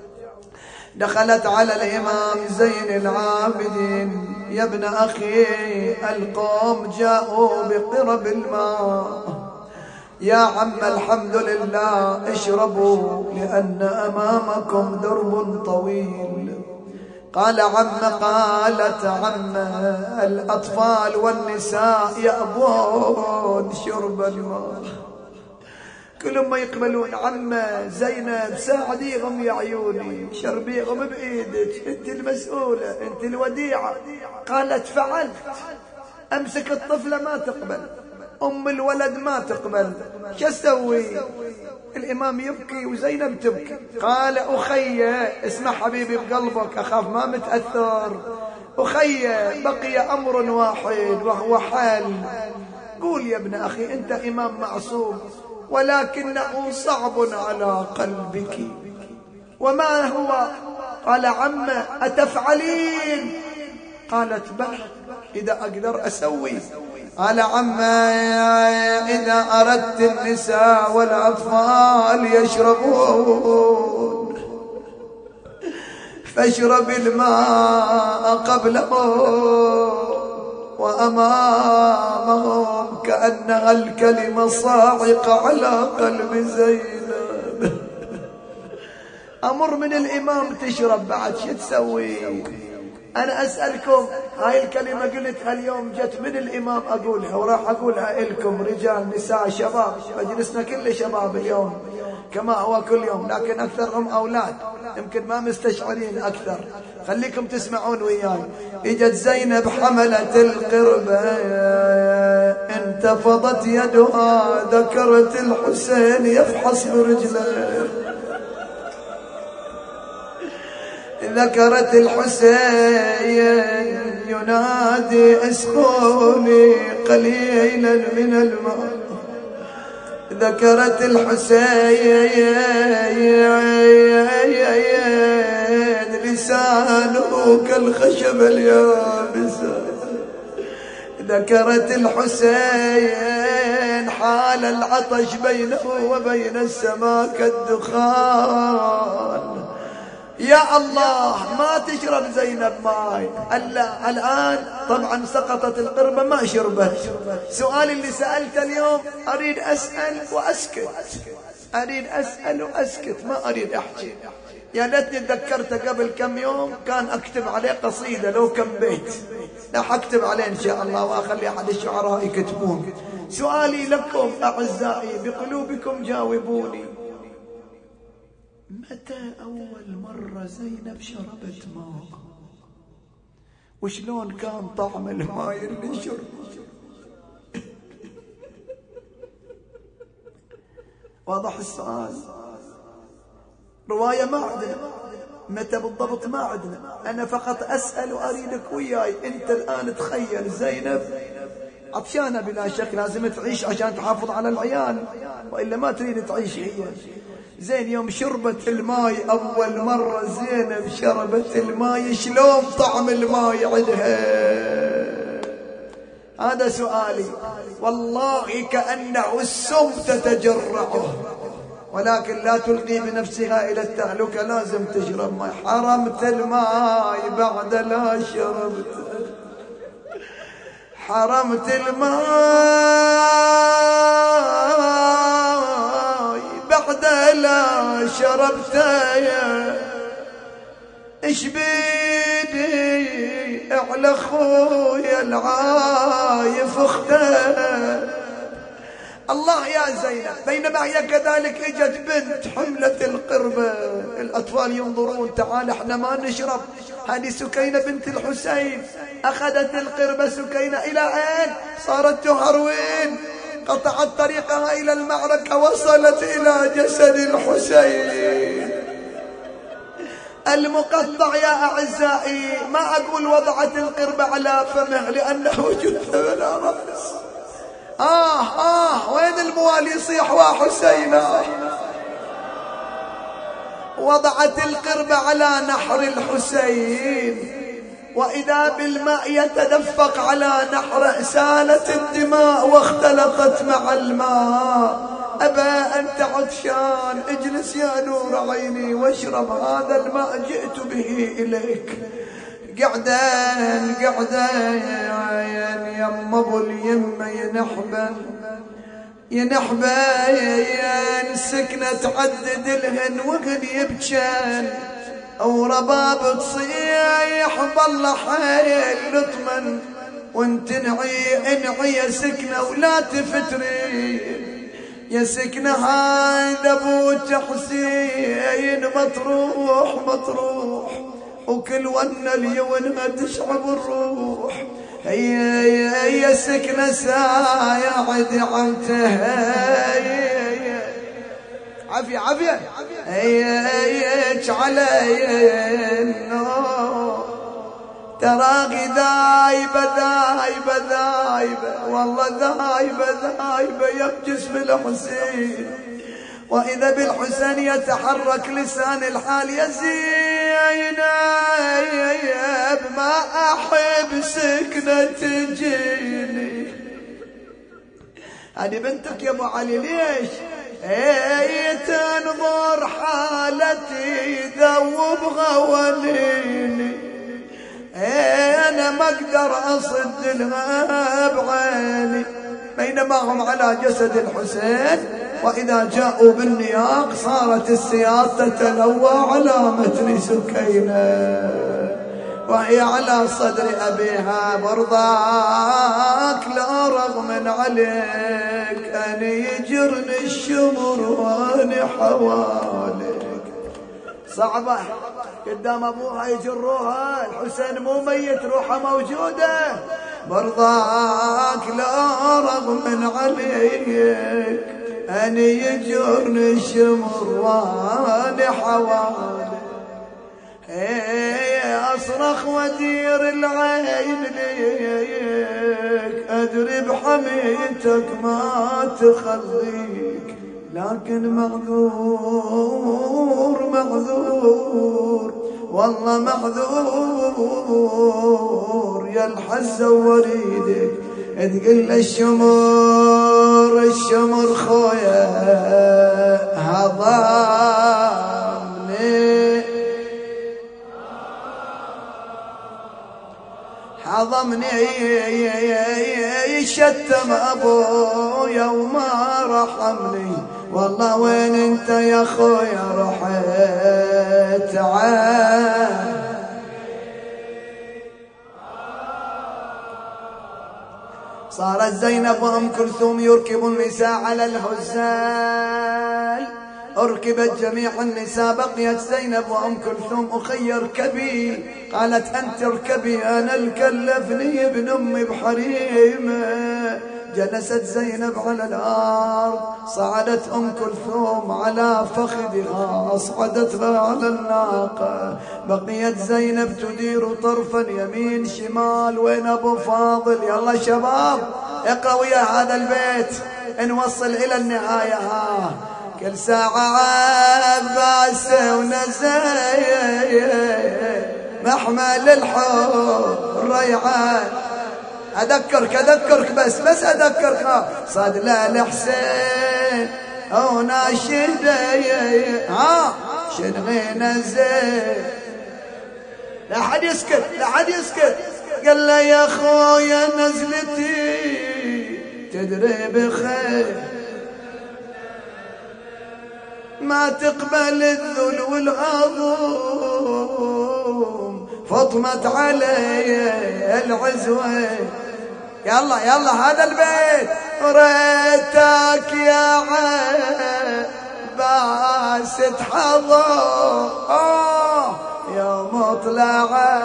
Speaker 2: دخلت على الإمام زين العابدين، يا ابن أخي القوم جاءوا بقرب الماء، يا عم الحمد لله اشربوا لأن أمامكم درب طويل. قال عم، قالت عم، الأطفال والنساء يأبون شرب الماء. كلهم ما يقبلون. عم زينب ساعديهم يا عيوني، شربيهم بإيدك، انت المسؤولة، انت الوديعة. قالت فعلت. امسك الطفلة ما تقبل، ام الولد ما تقبل، شو اسوي؟ الامام يبكي وزينب تبكي. قال اخي، اسمع حبيبي بقلبك، اخاف ما متأثر. اخي بقي امر واحد وهو حل. قول يا ابن اخي، انت امام معصوم، ولكنه صعب على قلبك. وما هو؟ قال عم أتفعلين؟ قالت بلى، إذا أقدر أسوي. قال عم، إذا أردت النساء والأطفال يشربون فاشرب الماء قبلهم. وأمامهم كأنها الكلمة صاعقة على قلب زينب. أمر من الإمام تشرب، بعد شو تسوي؟ أنا أسألكم، هاي الكلمة قلتها اليوم جت من الإمام أقولها، وراح أقولها إلكم رجال نساء شباب. مجلسنا كله شباب اليوم كما هو كل يوم، لكن أكثرهم أولاد، يمكن ما مستشعرين أكثر. خليكم تسمعون وياي. إجت زينب حملت القربة، انتفضت يدها، ذكرت الحسين يفحص برجله، ذكرت الحسين ينادي اسقوني قليلا من الماء، ذكرت الحسين لسانه كالخشب اليابس، ذكرت الحسين حال العطش بينه وبين السماء كالدخان، يا الله ما تشرب زينب ماي. ألا الآن طبعا سقطت القربة ما شربت. سؤالي اللي سألته اليوم أريد أسأل وأسكت، أريد أسأل وأسكت، ما أريد أحكي. يا ليتني تذكرته قبل كم يوم كان أكتب عليه قصيدة لو كم بيت. لا حكتب عليه إن شاء الله وأخلي أحد الشعراء يكتبون. سؤالي لكم أعزائي بقلوبكم جاوبوني، متى أول مرة زينب شربت ماء؟ وشلون كان طعم الماء اللي شربت؟ واضح السؤال؟ رواية ما عندنا، متى بالضبط ما عندنا. أنا فقط أسأل وأريدك وياي. أنت الآن تخيل زينب عطشانة بلا شك، لازم تعيش عشان تحافظ على العيال وإلا ما تريد تعيش هي. زين يوم شربت الماي أول مرة زينب شربت الماي، شلون طعم الماي عندها؟ هذا سؤالي. والله كأنه السم تتجرعه، ولكن لا تلقي بنفسها إلى التهلكة، لازم تشرب ماء. حرمت الماء بعد لا شربت، حرمت الماء بعد لا شربت. ايش بيدي على خويا العايف اختار. الله يا زينب. بينما هي كذلك اجت بنت حملة القربة، الأطفال ينظرون، تعال احنا ما نشرب. هذه سكينة بنت الحسين، أخذت القربة سكينة إلى أين؟ صارت تهروين، قطعت طريقها إلى المعركة، وصلت إلى جسد الحسين المقطع. يا أعزائي ما أقول وضعت القربة على فمه لأنه جثة بلا رأس. آه آه وين الموالي يصيح وحسينا. وضعت القربة على نحر الحسين، وإذا بالماء يتدفق على نحر، سالت الدماء واختلطت مع الماء. أبا أنت عطشان، اجلس يا نور عيني واشرب هذا الماء جئت به إليك. قعدان قعدان يم ابو اليمه ينحبن ينحبن سكنه تعدد الهن وهن يبكان، او رباب تصيح بالله حيل لطمن، وانت انعي انعي يا سكنه ولا تفتري يا سكنه. هذا ابو تحسين مطروح مطروح، وكل ون اليوم تشعب الروح. هيا هيا هيا سكنة سايعد عمتها، عافية عافية. هيا هيا علي النور، تراغي ذايبة ذايبة ذايبة، والله ذايبة ذايبة يا بجسم الحسين. وإذا بالحسين يتحرك لسان الحال، يا زينب ما أحب سكنة تجيني. هذه بنتك يا أبو علي، ليش؟ اي تنظر حالتي ذوب غوانيني، انا ما اقدر اصد لها بعيني. بينما هم على جسد الحسين، وإذا جاءوا بالنياق صارت السياط تتلوى على متن سكينة، وهي على صدر أبيها. برضاك لا رغم عليك أن يجرني الشمر وأنا حواليك. صعبة قدام أبوها يجروها، الحسين مو ميت روحه موجودة. برضاك لا رغم عليك أن يجرني الشمر وأنا حواليك. أصرخ ودير العين ليك، أدري بحميتك ما تخليك، لكن معذور معذور والله معذور. يا الحزة وريدك تقل الشمر الشمر خويا هضامني، حطمني شتم ابويا وما رحمني، والله وين انت يا خويا رحت عاد. صارت زينب وام كلثوم يركب النساء على الهزال، اركبت جميع النساء بقيت زينب وام كلثوم. اخي اركبي، قالت انت اركبي انا الكلفني ابن امي بحريمه. جلست زينب على الارض، صعدت ام كلثوم على فخذها، اصعدتها على الناقه. بقيت زينب تدير طرفا يمين شمال. وين ابو فاضل؟ يلا شباب اقرأوا يا هذا البيت نوصل الى النهايه. ها كل ساعه عباس ونزايا محمل الحور ريعان. اذكرك اذكرك بس بس اذكرك صاد لا الحسين او ناشد ها شنغينا زين. لا حد يسكت لا حد يسكت. قال له يا خويا نزلتي تدري بخير، ما تقبل الذل والعظم، فطمت علي العزوة. يلا يلا هذا البيت. ريتك يا عباس تحضر آه يا مطلع.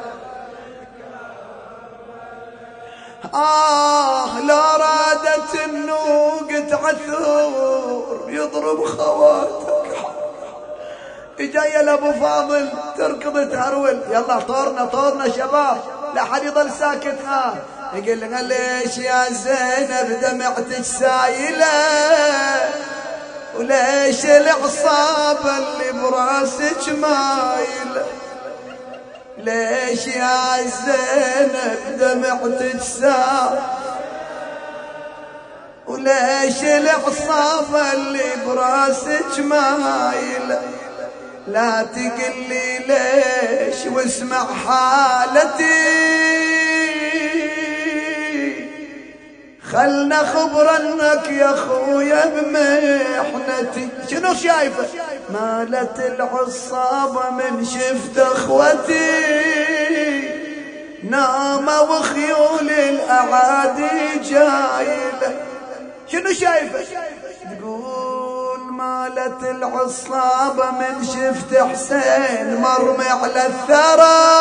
Speaker 2: آه لو رادت النوق تعثر يضرب خواتك. جايه لابو فاضل تركض تهرول. يلا طورنا طورنا شباب لا حد يضل ساكت. ها يقول لها ليش يا زينب دمعتك سايله، وليش العصابه اللي براسك مايله، ليش يا زينب دمعتك سايله، وليش العصابه اللي براسك مايله. لا تقلي ليش واسمع حالتي، خلنا خبرنك يا خويا بمحنتي. شنو شايفه؟ مالت العصابة من شفت اخوتي، ناموا وخيول الاعادي جايله. شنو شايفه؟ تقول مالت العصابة من شفت حسين مرمي على الثرى،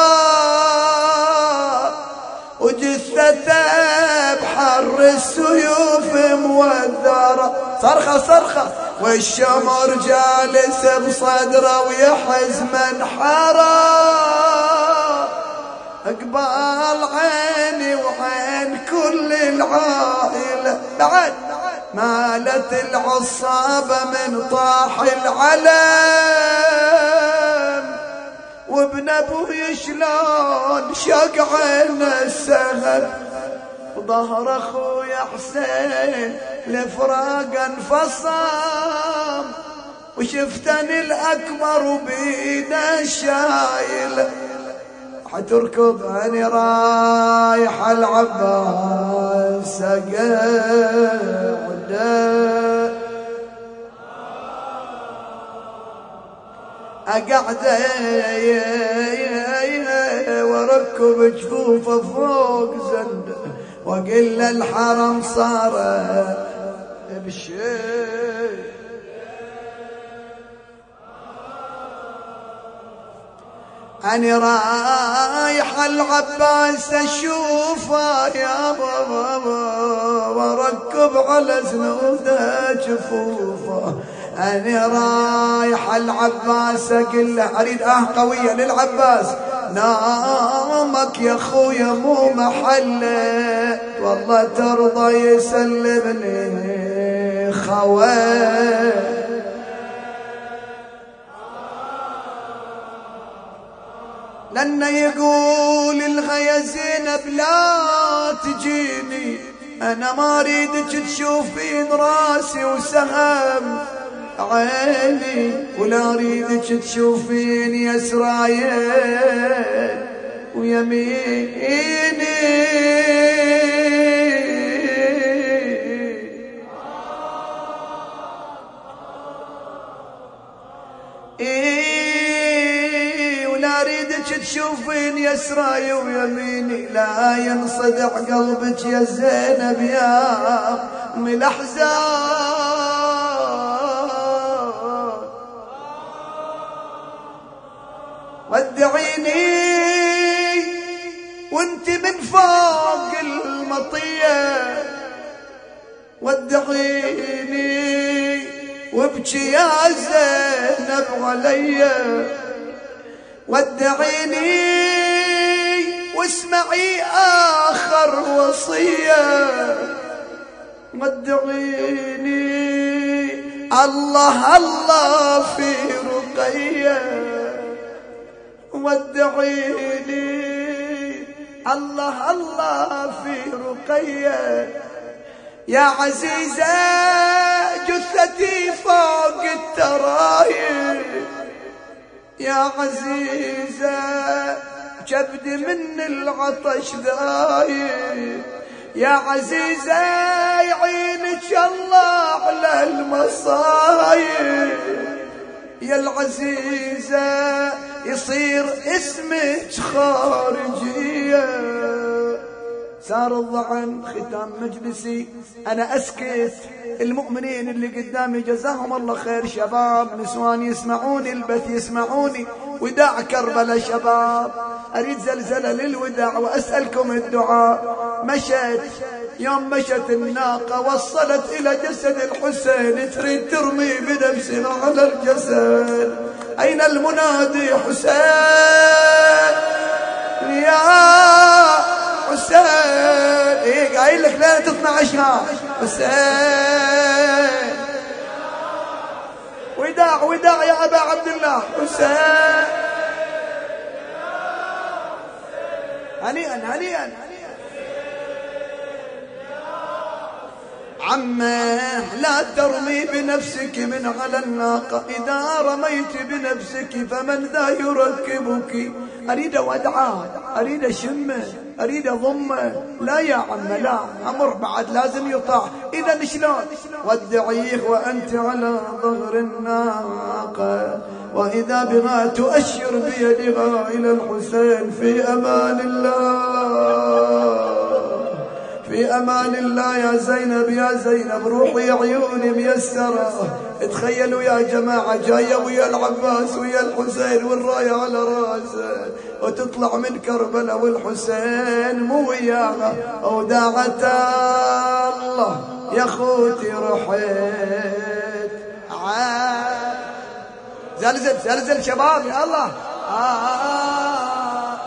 Speaker 2: وجثته بحر السيوف موذرة. صرخة صرخة والشمر جالس بصدره ويحز منحرة، اقبال عيني وعين كل العائلة. بعد مالت العصابة من طاح العلم، وابن ابوي شلون شق عين السهم، وظهر اخويا حسين لفراق انفصام، وشفتني الاكبر وبيده الشايل. حتركض اني رايح العباس اقعد اقعد واركب جفوفه فوق زند، واقل الحرم صار بشي. أنا رايح العباس أشوفه يا بابا، واركب على زنوده جفوفه. أنا رايح العباس أقول له أريد أه قوية للعباس، نامك يا خويا مو محله، والله ترضى يسلمني خويه. لأنه يقول لها يا زينب لا تجيني، أنا ما أريدك تشوفين راسي وسهم عيني، ولا أريدك تشوفين يا سرايين ويميني إيه ولا أريدك تشوفين يسراي ويميني لا ينصدع قلبك يا زينب يا أم الأحزان ودعيني وانت من فوق المطية ودعيني وابكي يا زينب عليا ودعيني واسمعي آخر وصية ودعيني الله الله في رقية ودعيني الله الله في رقية يا عزيزة جثتي فوق الترايب يا عزيزة كبد من العطش ذايب يا عزيزة يعينك الله على المصايب يا العزيزة يصير اسمك خارجية صار الضعن ختام مجلسي أنا أسكت المؤمنين اللي قدامي جزاهم الله خير شباب نسوان يسمعوني البث يسمعوني وداع كربلاء شباب أريد زلزلة للوداع وأسألكم الدعاء مشت يوم مشت الناقة وصلت إلى جسد الحسين تريد ترمي بنفسها على الجسد أين المنادي حسين يا حسين إيه قايل لك لا تطلع عشها حسين وداع وداع يا أبا عبد الله حسين هنيئا هنيئا عمه لا ترمي بنفسك من على الناقة إذا رميت بنفسك فمن ذا يركبك أريد ودعه أريد شمه أريد ضمه لا يا عم لا أمر بعد لازم يطاع إذا شلون ودعيه وأنت على ظهر الناقة وإذا بها تؤشر بيدها إلى الحسين في أمان الله في أمان الله يا زينب يا زينب روحي عيوني ميسرة تخيلوا يا جماعة جاية ويا العباس ويا الحسين والراية على راسه وتطلع من كربلاء والحسين مو وياها وداعت الله يا خوتي رحيت زلزل زلزل شباب يا الله آه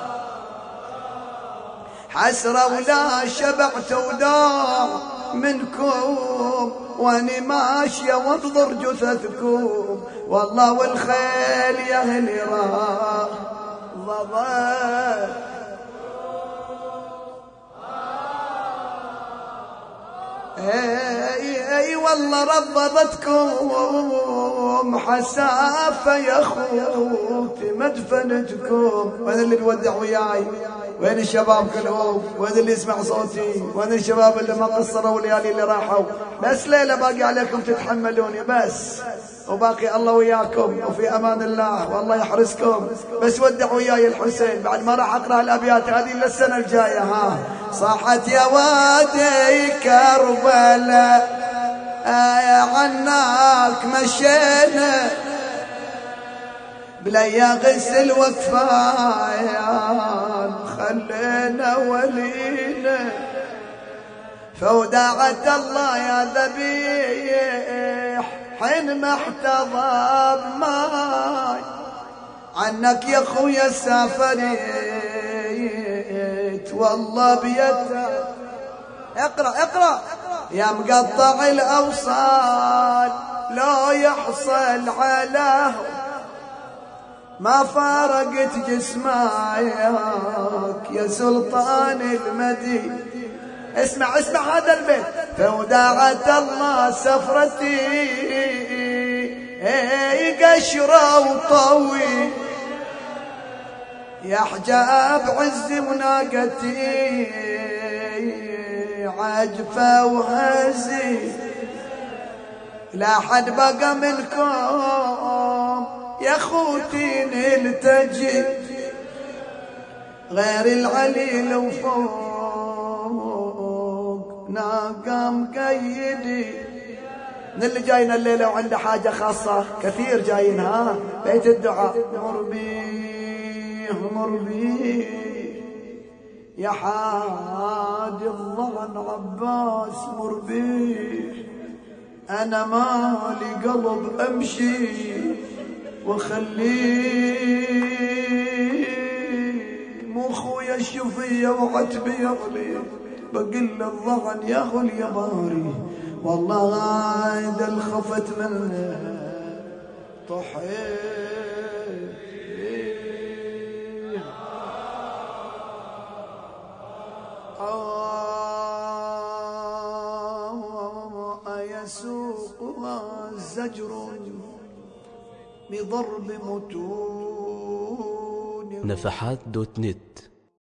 Speaker 2: حسرة ولا شبعت وداع منكم واني ماشية وانظر جثثكم والله والخيل يا اهلي راح ضباب اي اي والله ربضتكم حسافة يا اخوتي مدفنتكم. وين اللي بيودع وياي؟ وين الشباب كلهم؟ وين اللي يسمع صوتي؟ وين الشباب اللي ما قصروا الليالي اللي راحوا؟ بس ليلة باقي عليكم تتحملوني بس، وباقي الله وياكم وفي امان الله والله يحرسكم. بس ودع وياي الحسين بعد ما راح اقرا الابيات هذه الا السنه الجايه. ها صاحت يا وادي كربلاء يا عناك مشينا بلا يغسل وكفايان خلينا ولينا فوداعت الله يا ذبيح حين ما احتضر ماي عنك يا خويا سافريت والله بيتك. اقرأ اقرأ يا مقطع الأوصال لو يحصل على ما فارقت جسماياك يا سلطان المدينة. اسمع اسمع هذا البيت فوداعت الله سفرتي قشرة وطوي يا حجاب عزي وناقتي عجفة وهزي لا حد بقى منكم يا خوتي نلتجي غير العليل وفوق ناقة مقيدي. من اللي جاينا الليلة وعنده حاجة خاصة كثير جايين ها بيت الدعاء. مر بيه مر بيه يا حادي الظهن عباس مر بيه أنا مالي قلب أمشي وخليه مو خويا الشفية وعتبي يغلي بقل الظهن يا غل يا باري والله غايد الخفت منه طحيت يسوقها زجر بضرب متون.
Speaker 1: نفحات دوت نت